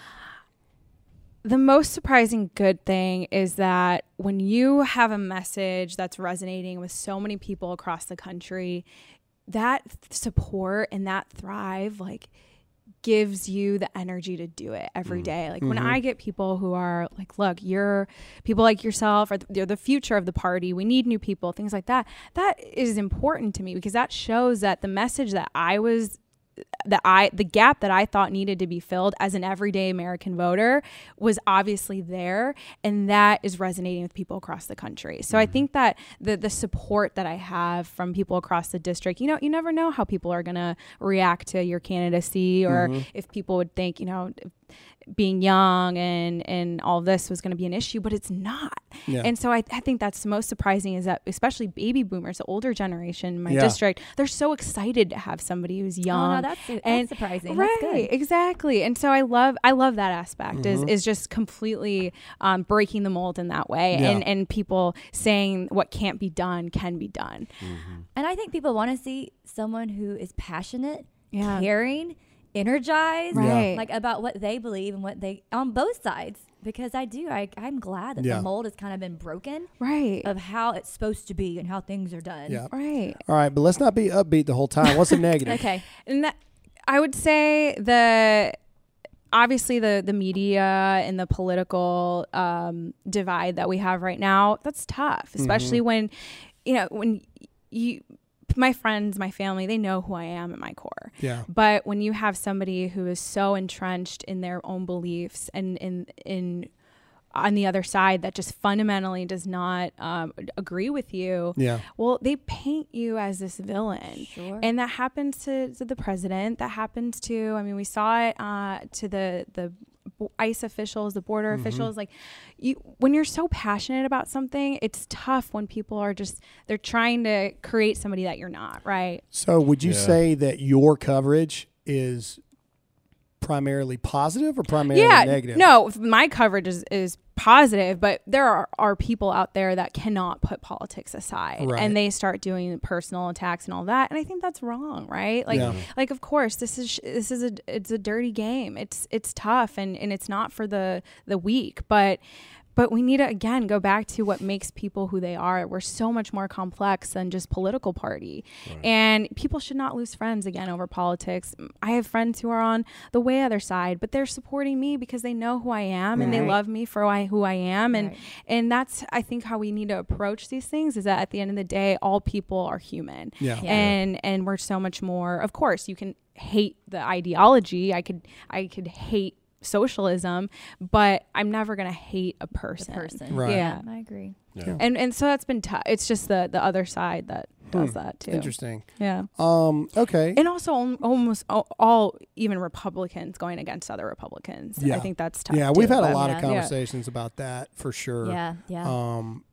The most surprising good thing is that when you have a message that's resonating with so many people across the country, that th- support and that thrive, like, gives you the energy to do it every day. Like when I get people who are like, look, you're people like yourself, or they're the future of the party. We need new people, things like that. That is important to me, because that shows that the message that I was that I the gap that I thought needed to be filled as an everyday American voter was obviously there, and that is resonating with people across the country. So I think that the the support that I have from people across the district, you know, you never know how people are going to react to your candidacy, or if people would think, you know, being young and and all of this was going to be an issue, but it's not. Yeah. And so I, I think that's the most surprising, is that especially baby boomers, the older generation in my Yeah. district, they're so excited to have somebody who's young. Oh, no, that's, that's and surprising. Right, That's good. exactly. And so I love I love that aspect is is just completely um, breaking the mold in that way, Yeah. and and people saying what can't be done can be done. And I think people want to see someone who is passionate, Yeah. caring, energized, Right. like about what they believe and what they on both sides. Because I do, I, I'm glad that Yeah. the mold has kind of been broken Right. of how it's supposed to be and how things are done. Yeah. Right. All right, but let's not be upbeat the whole time. What's the negative? Okay. And that, I would say the obviously the the media and the political um, divide that we have right now, that's tough, especially when, you know, when you, my friends, my family, they know who I am at my core. Yeah. But when you have somebody who is so entrenched in their own beliefs and in in on the other side that just fundamentally does not um, agree with you, Yeah. well, they paint you as this villain. Sure. And that happens to, to the president. That happens to, I mean, we saw it uh, to the, the ICE officials, the border Mm-hmm. officials. Like, you, when you're so passionate about something, it's tough when people are just, they're trying to create somebody that you're not, right? So would you Yeah. say that your coverage is primarily positive or primarily Yeah, negative? no, my coverage is, is positive, but there are, are people out there that cannot put politics aside, Right. and they start doing personal attacks and all that, and I think that's wrong, right? Like, Yeah. like of course, this is this is a it's a dirty game. It's it's tough, and, and it's not for the the weak, but. But we need to, again, go back to what makes people who they are. We're so much more complex than just political party. Right. And people should not lose friends, again, over politics. I have friends who are on the way other side, but they're supporting me because they know who I am and they Right. love me for who I, who I am. And, Right. and that's, I think, how we need to approach these things, is that at the end of the day, all people are human. Yeah. Yeah. And, and we're so much more, of course, you can hate the ideology. I could, I could hate socialism, but I'm never going to hate a The person. person. Right. Yeah. I agree. Yeah. And and so that's been tough. It's just the the other side that does Hmm. that too. Interesting. Yeah. Um, okay. And also al- almost all, all even Republicans going against other Republicans. Yeah. I think that's tough. Yeah, we've too. had a Um, lot of yeah. conversations about that for sure. Yeah. Yeah. Um,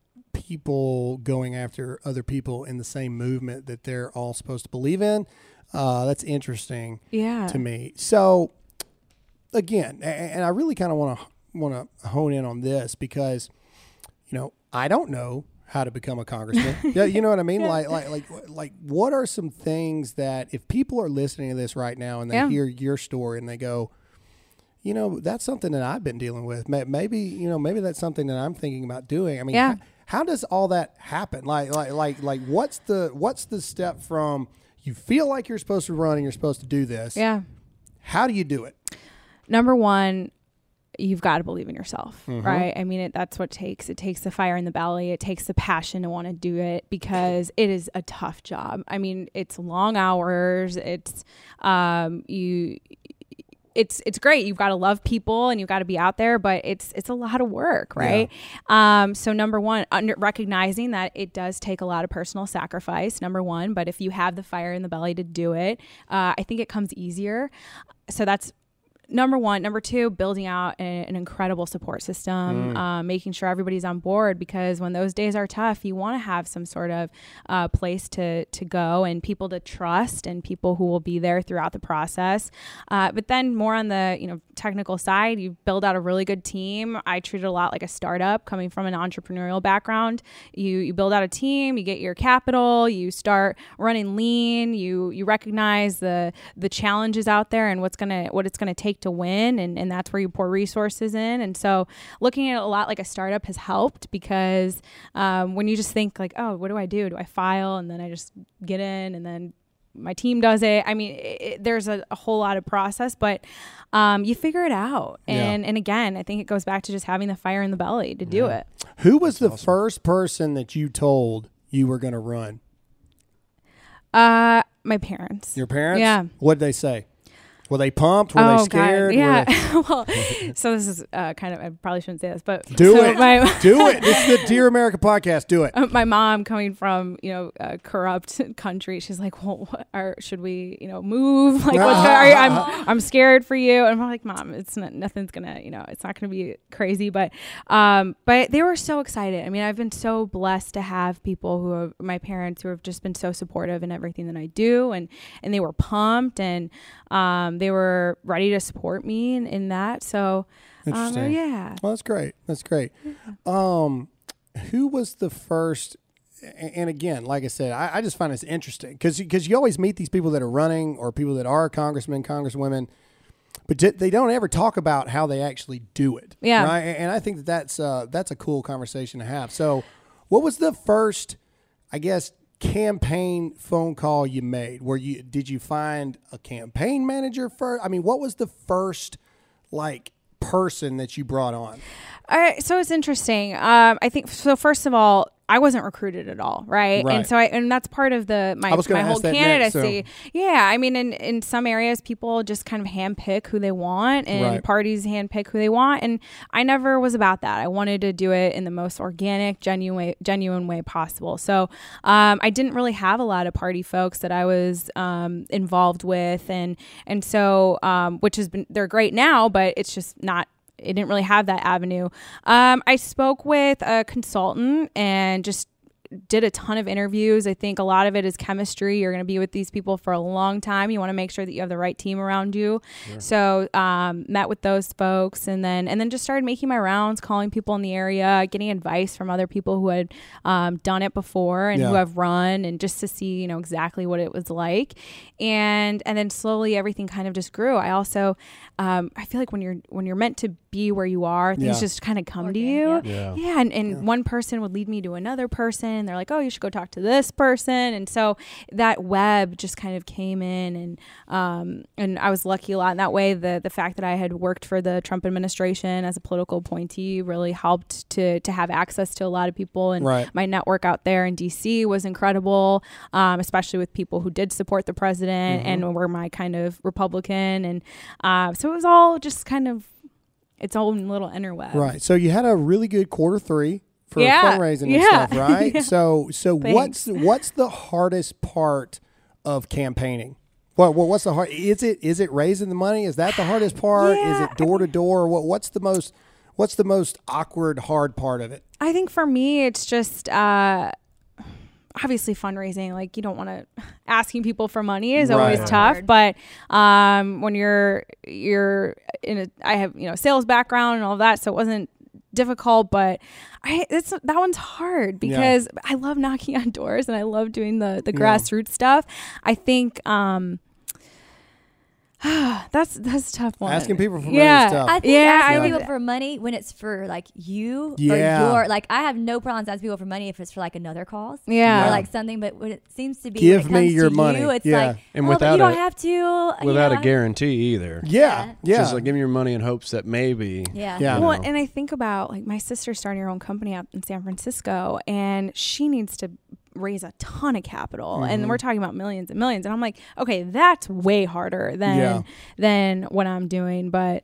people going after other people in the same movement that they're all supposed to believe in. Uh, that's interesting Yeah. to me. So again, a- and I really kind of want to want to hone in on this because, you know, I don't know how to become a congressman. Yeah, you know what I mean? Yeah. Like, like, like, like, what are some things that if people are listening to this right now and they yeah. hear your story and they go, you know, that's something that I've been dealing with. Maybe, you know, maybe that's something that I'm thinking about doing. I mean, yeah. how, how does all that happen? Like, like, like, like, what's the what's the step from you feel like you're supposed to run and you're supposed to do this? Yeah. How do you do it? Number one, you've got to believe in yourself, mm-hmm. right? I mean, it, that's what it takes. It takes the fire in the belly. It takes the passion to want to do it because it is a tough job. I mean, it's long hours. It's, um, you, it's, it's great. You've got to love people and you've got to be out there, but it's, it's a lot of work, right? Yeah. Um, so number one, under, recognizing that it does take a lot of personal sacrifice, number one, but if you have the fire in the belly to do it, uh, I think it comes easier. So that's number one. Number two, building out a, an incredible support system, mm. uh, making sure everybody's on board, because when those days are tough, you want to have some sort of uh, place to, to go and people to trust and people who will be there throughout the process. Uh, but then more on the, you know, technical side, you build out a really good team. I treat it a lot like a startup coming from an entrepreneurial background. You, you build out a team, you get your capital, you start running lean, you, you recognize the, the challenges out there and what's going to, what it's going to take to win, and, and that's where you pour resources in. And so looking at it a lot like a startup has helped, because um, when you just think like, oh, what do I do? Do I file and then I just get in and then my team does it? I mean, it, it, there's a, a whole lot of process, but um, you figure it out. And yeah. and again, I think it goes back to just having the fire in the belly to do yeah. it. Who was That's the awesome. first person that you told you were going to run? Uh, my parents. Your parents? Yeah. What'd they say? Were they pumped? Were oh, they scared? God. Yeah. They... well, so this is uh, kind of, I probably shouldn't say this, but do so it. My, do it. This is the Dear America podcast. Do it. Uh, my mom, coming from, you know, a corrupt country, she's like, well, what are, should we, you know, move? Like, what's going on? I'm, I'm scared for you. And I'm like, Mom, it's not, nothing's gonna, you know, it's not gonna be crazy. But, um, but they were so excited. I mean, I've been so blessed to have people who are my parents who have just been so supportive in everything that I do. And, and they were pumped, and, um, they were ready to support me in, in that. So, Interesting. Um, yeah. Well, that's great. That's great. Yeah. Um, who was the first? And again, like I said, I, I just find this interesting because because you always meet these people that are running or people that are congressmen, congresswomen, but they don't ever talk about how they actually do it. Yeah. Right. And I think that that's uh, that's a cool conversation to have. So, what was the first, I guess, campaign phone call you made? Where you did you find a campaign manager first? I mean, what was the first like person that you brought on? Uh, so it's interesting. Um, I think so. First of all, I wasn't recruited at all, right? Right. And so I, and that's part of the my, my whole candidacy. Next, so. Yeah, I mean, in, in some areas, people just kind of handpick who they want, and right. parties handpick who they want. And I never was about that. I wanted to do it in the most organic, genuine way, genuine way possible. So um, I didn't really have a lot of party folks that I was um, involved with, and and so um, which has been they're great now, but it's just not. It didn't really have that avenue. Um, I spoke with a consultant and just did a ton of interviews. I think a lot of it is chemistry. You're going to be with these people for a long time. You want to make sure that you have the right team around you. Sure. So um, met with those folks, and then and then just started making my rounds, calling people in the area, getting advice from other people who had um, done it before and yeah. who have run, and just to see, you know, exactly what it was like. And and then slowly everything kind of just grew. I also um, I feel like when you're when you're meant to be where you are, things yeah. just kind of come Organic, to you. yeah. Yeah, yeah and, and yeah. one person would lead me to another person. And they're like, oh, you should go talk to this person. And so that web just kind of came in, and um, and I was lucky a lot in that way. The the fact that I had worked for the Trump administration as a political appointee really helped to to have access to a lot of people. And right. my network out there in D C was incredible, um, especially with people who did support the president mm-hmm. and were my kind of Republican. And uh, so it was all just kind of its own little interweb. Right. So you had a really good quarter three for yeah. fundraising and yeah. stuff, right? yeah. So so Thanks. what's what's the hardest part of campaigning? Well, well, what's the hard? Is it is it raising the money? Is that the hardest part? Yeah, is it door to door? What what's the most what's the most awkward, hard part of it? I think for me, it's just uh, obviously fundraising. Like, you don't want to asking people for money is Right. always tough, Hard. but um, when you're you're in a, I have you know sales background and all that, so it wasn't difficult, but I it's that one's hard because yeah. I love knocking on doors and I love doing the the grassroots yeah. stuff. I think um that's that's a tough one. Asking people for money yeah. is tough. I think Yeah, asking I people would- for money when it's for like you Yeah. or your like I have no problems asking people for money if it's for like another cause Yeah. or like something, but when it seems to be Give when it me comes your to money. you, it's Yeah. like And oh, but without you don't a- have to you Without know, a guarantee either. Yeah, yeah. Just like give me your money in hopes that maybe. yeah Yeah. you Well, know. and I think about like my sister's starting her own company out in San Francisco, and she needs to raise a ton of capital, Mhm. and we're talking about millions and millions. And I'm like, okay, that's way harder than Yeah. than what I'm doing. But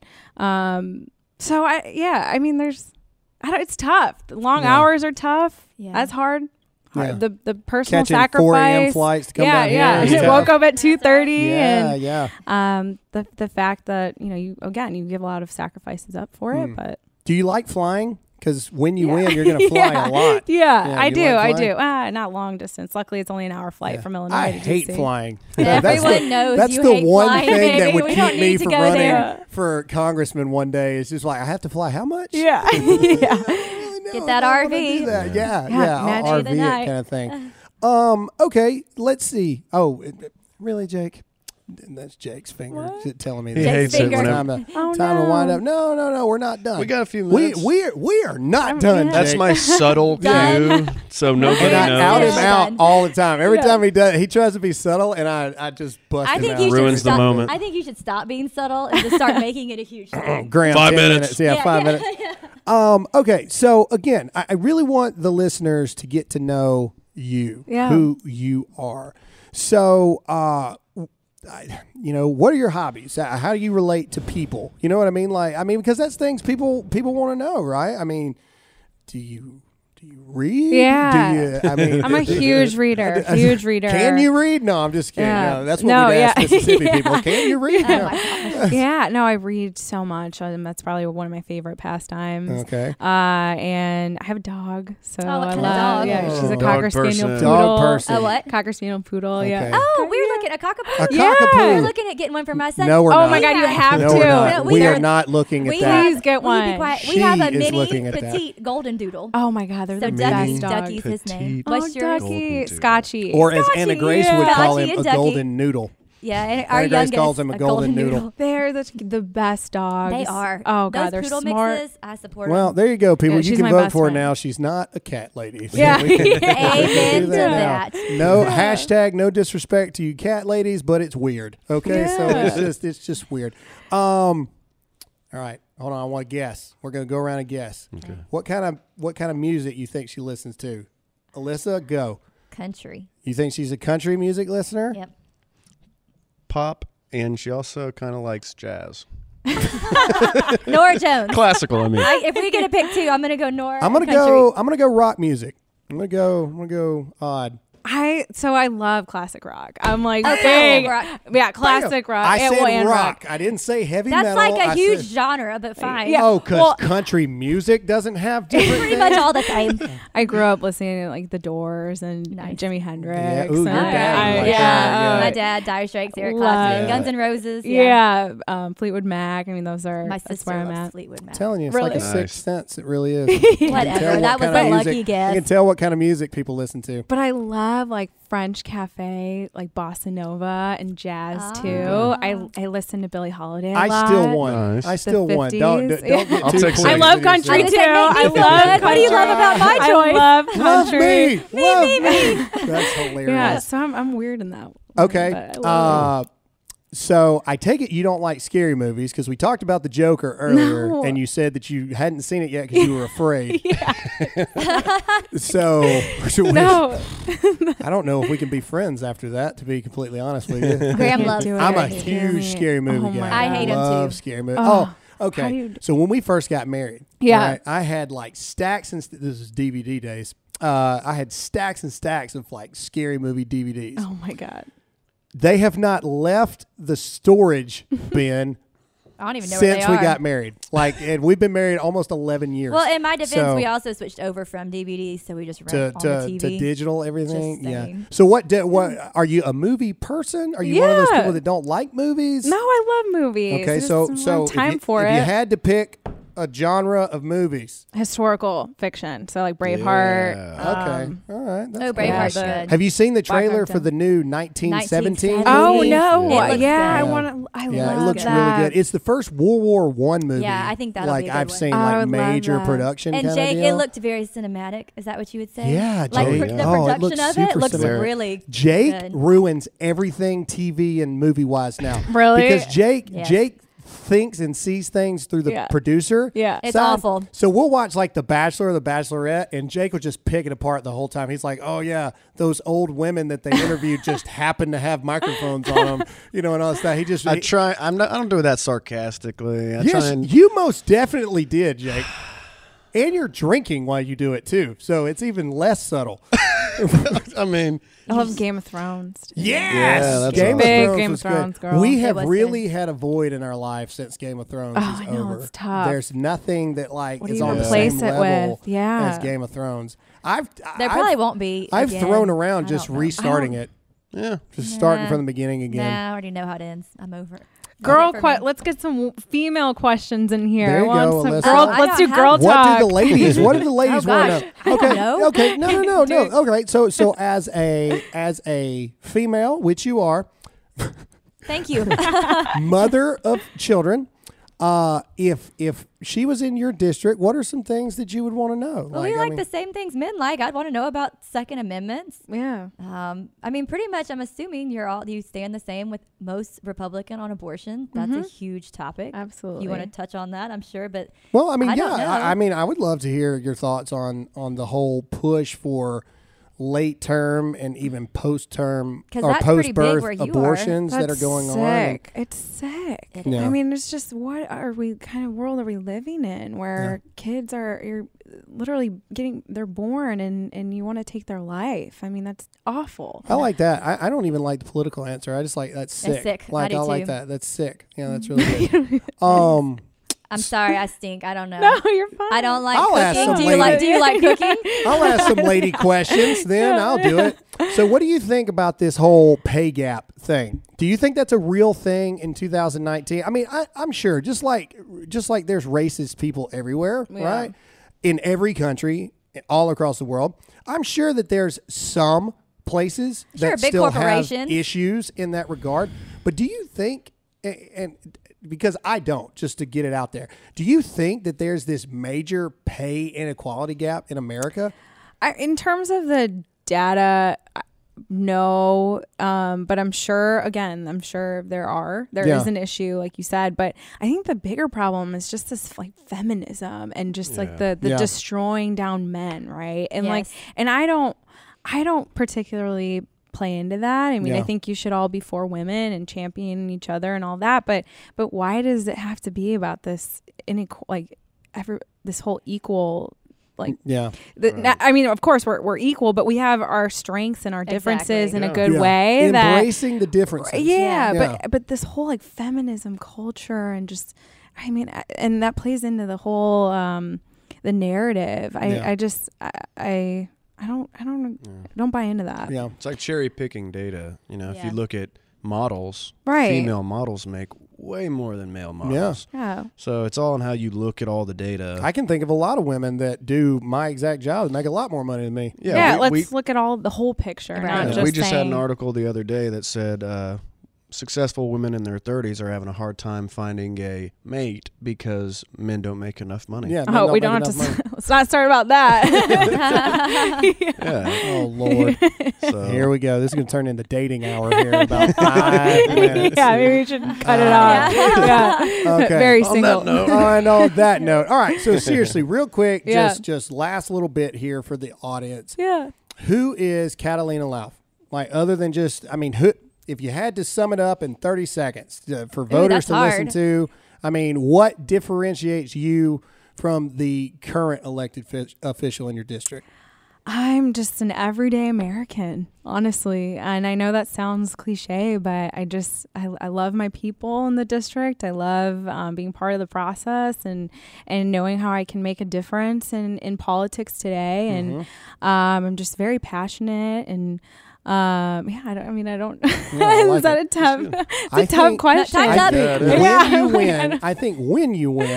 um, so I yeah, I mean, there's, I don't, it's tough. The long Yeah. hours are tough. Yeah. That's hard. Yeah. Hard. The the personal Catching sacrifice. four a.m. flights to come yeah, down here. yeah. is I tough. woke up at two thirty, Yeah, and yeah. um, the the fact that you know you again you give a lot of sacrifices up for Hmm. it, but. Do you like flying? Because when you Yeah. win, you're going to fly yeah. a lot. Yeah, Yeah, I you do. like I flying? do. Ah, not long distance. Luckily, it's only an hour flight Yeah. from Illinois. I to hate D C. flying. Everyone that's the, knows that's you the hate one flying, thing that baby. would We keep don't me need to from go running there. for congressman one day. It's just like, I have to fly how much? Yeah, yeah. No, Get I that don't R wanna V. do that. Yeah, Yeah, yeah, I'll match R of the V it night. kind of thing. Um, okay, let's see. Oh, it- really, Jake? That's Jake's finger What? telling me He that. hates it's it whenever- time to, Oh, time to wind no. up. No, no, no, we're not done. We got a few we minutes. we we are not Um, done. yeah. That's Jake. my subtle Done. cue, so nobody And I knows. out him Yeah. out all the time. Every Yeah. time he does, he tries to be subtle, and I, I just bust I him think out. you should Ruins the stop, moment. I think you should stop being subtle and just start making it a huge thing. Graham, Five ten minutes. Yeah, Yeah, five yeah, minutes. Um, okay, so again, I, I really want the listeners to get to know you, Yeah. who you are. So, uh, I, you know, what are your hobbies? Uh, How do you relate to people? You know what I mean? Like, I mean, because that's things people people want to know, right? I mean, do you do you read? Yeah. Do you, I mean, I'm a huge reader. Huge reader. Can you read? No, I'm just kidding. Yeah. No, that's what No, we'd ask yeah. Mississippi Yeah. people. Can you read? Oh No. my gosh. Yeah, no, I read so much. Um, that's probably one of my favorite pastimes. Okay. Uh, and I have a dog, so Oh, what I kind of love. dog? Yeah, she's a Dog cocker spaniel person. poodle. Dog person. A what? Cocker spaniel poodle. Okay. Yeah. Oh, we're looking at a cockapoo. A Yeah. cockapoo. We're looking at getting one for my son. No, we're Oh not. my God, you have no, to. We're not. No, we, we are are- not looking at we that. have, Please get will you be one. quiet? She We have a is mini looking at that. petite golden doodle. Oh my God, they're So the Ducky, best dog. Ducky's his name. Petite. Oh, What's yours? Ducky, Golden doodle. Scotchy. Or as Scotchy, Anna Grace yeah. would call Scotchy him, and a Ducky. golden noodle. Yeah, and our Grace youngest, calls him a golden noodle. They're the, the best dogs. They are. Oh Those God, they're poodle smart. mixes, I support Well, them. there you go, people. Yeah, you she's can my vote best for her friend. now. She's not a cat lady. So Yeah. we can- we can Amen do to now. that. No hashtag no disrespect to you cat ladies, but it's weird. Okay, so Yeah. it's just it's just weird. Um, all right, hold on. I want to guess. We're gonna go around and guess. Okay. What kind of what kind of music you think she listens to? Alyssa, go. Country. You think she's a country music listener? Yep. Pop, and she also kind of likes jazz. Nora Jones. Classical, I mean. I, if we get to pick two, I'm gonna go Nora. I'm gonna or country. go. I'm gonna go rock music. I'm gonna go. I'm gonna go odd. I so I love classic rock. I'm like Okay. big, Rock. yeah, classic rock. I and, said well, and rock. I didn't say heavy That's metal. like a I huge said- genre, but fine. Yeah. Oh, because Well- country music doesn't have It's different pretty things? much all the same. I grew up listening to like the Doors and Nice. Jimi Hendrix. Yeah. Ooh, your and dad I- likes yeah, that, My yeah. dad, Dire Straits, Eric Love Clapton, it. Guns N' Roses. Yeah. yeah, um, Fleetwood Mac. I mean, those are My that's sister where I'm loves at. Fleetwood Mac. I'm telling you, it's Really? like a Nice. sixth sense. It really is. You can Whatever. tell what That was kind a of lucky music- guess. You can tell what kind of music people listen to. But I love like French cafe, like bossa nova and jazz Ah. too. I I listen to Billie Holiday a I lot. still won. Nice. I still The won. Don't, fifties. don't get I'll too take pleased second. I love with country I yourself. too. was gonna say, make me I feel love good. What do you love about my I choice? love Love country. me. Love me, me. That's hilarious. Yeah, so I'm I'm weird in that. Okay. but I love Uh, so I take it you don't like scary movies because we talked about the Joker earlier, No. and you said that you hadn't seen it yet because you were afraid. so, so it. No, I don't know if we can be friends after that. To be completely honest with you, Graham Can't loves do it. I'm a scary movies. Scare huge me. scary movie Oh my guy. I hate 'em love too. scary movies. Oh, Oh, how okay. do you- So when we first got married, Yeah. right, I had like stacks and st- this is D V D days. Uh, I had stacks and stacks of like scary movie D V Ds. oh my God. They have not left the storage bin I don't even know where since they we are. got married. Like, and we've been married almost eleven years. Well, in my defense, So- we also switched over from D V Ds, so we just to rent on to, the T V. to digital everything. Just Yeah. saying. So what? Did, what are you a movie person? Are you one of those Yeah. people that don't like movies? No, I love movies. Okay, I just so don't so have time if you, for if it. you had to pick a genre of movies? Historical fiction. So like Braveheart. Yeah. Okay. um, All right. That's Oh, cool. Braveheart's Yeah, the- good. Have you seen the Black trailer Mountain. for the new nineteen seventeen? nineteen seventeen. Oh movie? no! It looks Yeah, I good. want to. I Yeah, love it looks that. really good. It's the first World War One movie. Yeah, I think that'll like be a good I've one. seen I like would love major that. production. And kinda Jake, deal. it looked very cinematic. Is that what you would say? Yeah, like Jake. pr- Oh, the it production looks of it super looks cinematic. really Jake good. ruins everything T V and movie wise now. Really? Because Jake Yes. Jake thinks and sees things through the Yeah. producer. Yeah. It's side. awful. So we'll watch like The Bachelor or The Bachelorette, and Jake will just pick it apart the whole time. He's like, "Oh yeah, those old women that they interviewed just happen to have microphones on them, you know, and all that stuff." He just I he- try. I'm not. I don't do that sarcastically. I Yes, try and you most definitely did, Jake. And you're drinking while you do it too, so it's even less subtle. I mean, I love Game of Thrones. too. Yes, Yeah, that's Game, awesome. of Big Thrones Game of was Thrones good. girl. We It have was really had a void in our life since Game of Thrones Oh, is I know, over. it's tough. There's nothing that like What do is you on the replace same it level with? Yeah. as Game of Thrones. I've There I've, probably won't be. I've again. thrown around I just don't know. restarting I it, yeah. just starting Nah. from the beginning again. Nah, I already know how it ends. I'm over it. Girl, That's it for que- me. let's get some w- female questions in here. There I you want go, some Alyssa. girl. Oh, I let's do don't girl have- What talk. do the ladies? What do the ladies Oh, want gosh. to know? I don't Okay, know. okay, no, no, no, no. Okay, so so as a as a female, which you are, Thank you. mother of children, uh, if if she was in your district, what are some things that you would want to know? well, we I like mean- the same things men like. I'd want to know about Second Amendments. Yeah. Um, I mean, pretty much. I'm assuming you're all you stand the same with most Republican on abortion. That's a huge topic. Absolutely. You want to touch on that? I'm sure, but Well, I mean, I yeah, don't know. I, I mean, I would love to hear your thoughts on on the whole push for late term and even post term 'Cause or that's post pretty big birth where you are. abortions that are That's going on. and- sick. It's sick. It Yeah. I mean, it's just what are we kind of world are we living in where kids are you're literally getting they're born and and you want to take their life. I mean, that's awful. I like that. I, I don't even like the political answer. I just like that's sick. That's sick. I Like do I like too. that. That's sick. Yeah, that's really good. um, I'm sorry, I stink. I don't know. No, you're fine. I don't like I'll ask cooking. some Do you lady. like? Do you like cooking? I'll ask some lady questions. Then I'll do it. So, what do you think about this whole pay gap thing? Do you think that's a real thing in two thousand nineteen? I mean, I, I'm sure. Just like just like there's racist people everywhere, Yeah. right? In every country, all across the world. I'm sure that there's some places Sure, that big still have corporations. issues in that regard. But do you think, a- and because I don't, just to get it out there, do you think that there's this major pay inequality gap in America? I, in terms of the data, I- no, um, but I'm sure. Again, I'm sure there are. There is Yeah. an issue, like you said. But I think the bigger problem is just this like feminism and just like the the Yeah. destroying down men, right? And like, Yes. and I don't, I don't particularly play into that. I mean, I Yeah. think you should all be for women and champion each other and all that. But but why does it have to be about this inequal like every this whole equal like Yeah. the, Right. na- I mean, of course, we're we're equal, but we have our strengths and our differences Exactly. in a Yeah. good Yeah. way. That Embracing the differences. yeah, Yeah. but but this whole like feminism culture and just, I mean, I- and that plays into the whole um the narrative. I Yeah. I just I I, I don't I don't Yeah. don't buy into that. Yeah. It's like cherry picking data. You know, if Yeah. you look at models, Right. female models make way more than male models. Yeah. So it's all on how you look at all the data. I can think of a lot of women that do my exact job and make a lot more money than me. Yeah. we- let's we, look at all the whole picture, Right. not yeah, just we just had saying, an article the other day that said uh, successful women in their thirties are having a hard time finding a mate because men don't make enough money. Yeah. men Oh, we don't make have to. enough money. s- Let's not start about that. Yeah. Oh Lord. So Here we go. This is going to turn into dating hour here in about five minutes. yeah, maybe we should cut it Uh, off. Yeah. Okay. Very On single. that note. Oh, and on that note. All right. So seriously, real quick, Yeah. just just last little bit here for the audience. Yeah. Who is Catalina Lauf? Like, other than just, I mean, who? If you had to sum it up in thirty seconds uh, for voters that's to listen hard. to, I mean, what differentiates you from the current elected fi- official in your district? I'm just an everyday American, honestly. And I know that sounds cliche, but I just, I, I love my people in the district. I love um, being part of the process and, and knowing how I can make a difference in, in politics today. And Mm-hmm. um, I'm just very passionate and um, yeah, I, don't, I mean, I don't, Yeah, I like is that it. a tough, That's it's I a tough think- question. Time's I up. think Yeah, it when is. Yeah. you Like, I win, don't- I think when you win,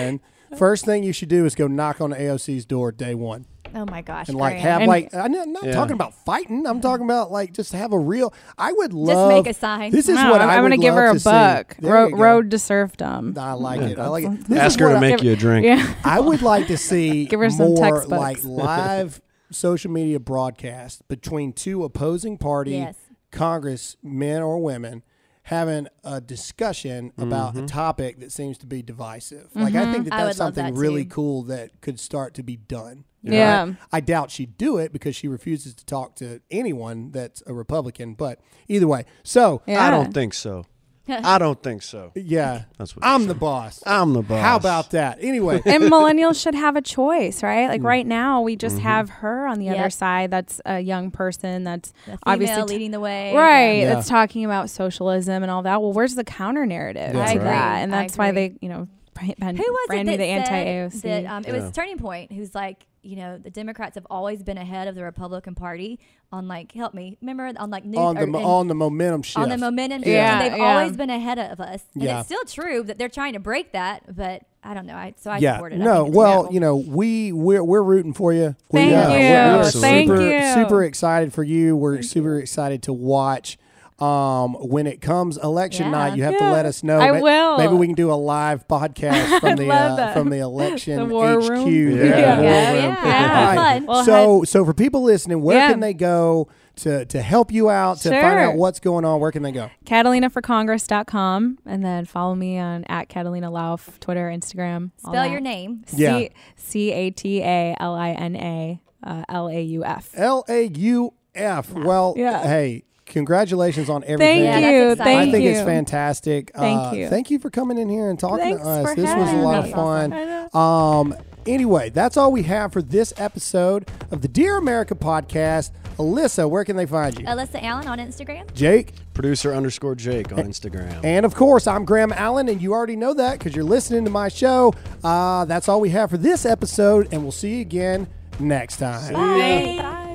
First thing you should do is go knock on the A O C's door day one. Oh my gosh. And like Graham. have And- like I'm not, not Yeah. talking about fighting. I'm talking about like just have a real. I would Just love. make a sign. This is No, what I'm, I I'm would gonna give love her a to see. book. There Ro- you go. Road to Serfdom. I like it. I like it. This Ask is her what to I- make you a drink. Yeah. I would like to see Give her some more textbooks. like live social media broadcast between two opposing party Yes. Congress men or women having a discussion about a topic that seems to be divisive. Like I think that I that's would love something that really too. cool that could start to be done. You Yeah. know, I, I doubt she'd do it because she refuses to talk to anyone that's a Republican. But either way, so Yeah. I don't think so. I don't think so. yeah, That's what I'm she the said. boss. I'm the boss. How about that? Anyway, And millennials should have a choice, right? Like right now, we just have her on the Yep. other side. That's a young person that's The female obviously t- leading the way. right. Yeah. That's talking about socialism and all that. Well, where's the counter narrative That's to right. that? And I that's why agree. they, you know, brand, Who was brand it me that the anti-A O said C. that um, it Yeah. was Turning Point who's like, you know, the Democrats have always been ahead of the Republican Party on like, help me, remember on like news on the or mo- in- on the momentum shift. on the momentum. shift, Yeah, and they've yeah. always been ahead of us. And Yeah. it's still true that they're trying to break that, but I don't know. I, so I yeah, support it. I no. think it's Well, cool. you know, we we're we're rooting for you. We, Thank uh, you. We're, we're Thank super you. super excited for you. We're super excited to watch. Um, when it comes election Yeah. night, you have to Yeah. let us know. I Ma- will. Maybe we can do a live podcast from the love uh, that. from the election The war H Q. room. there, Yeah. the war Yeah, room. yeah, Yeah. All right. fun. Well, so so for people listening, where Yeah. can they go to to help you out to find Sure. out what's going on? Where can they go? Catalina for Congress dot com, and then follow me on at Catalina Lauf, Twitter, Instagram. all Spell that. your name. Yeah. C C A T A L I N A uh, L A U F. L A U F. Well, Yeah. hey, congratulations on everything. Thank Yeah, you. that's Thank I think you. it's fantastic. Thank Uh, you. Thank you for coming in here and talking Thanks to us. for This was a having lot me. of fun. I Um, anyway, that's all we have for this episode of the Dear America podcast. Alyssa, where can they find you? Alyssa Allen on Instagram. Jake? Producer underscore Jake on Instagram. And of course, I'm Graham Allen, and you already know that because you're listening to my show. Uh, that's all we have for this episode, and we'll see you again next time. Bye. Bye.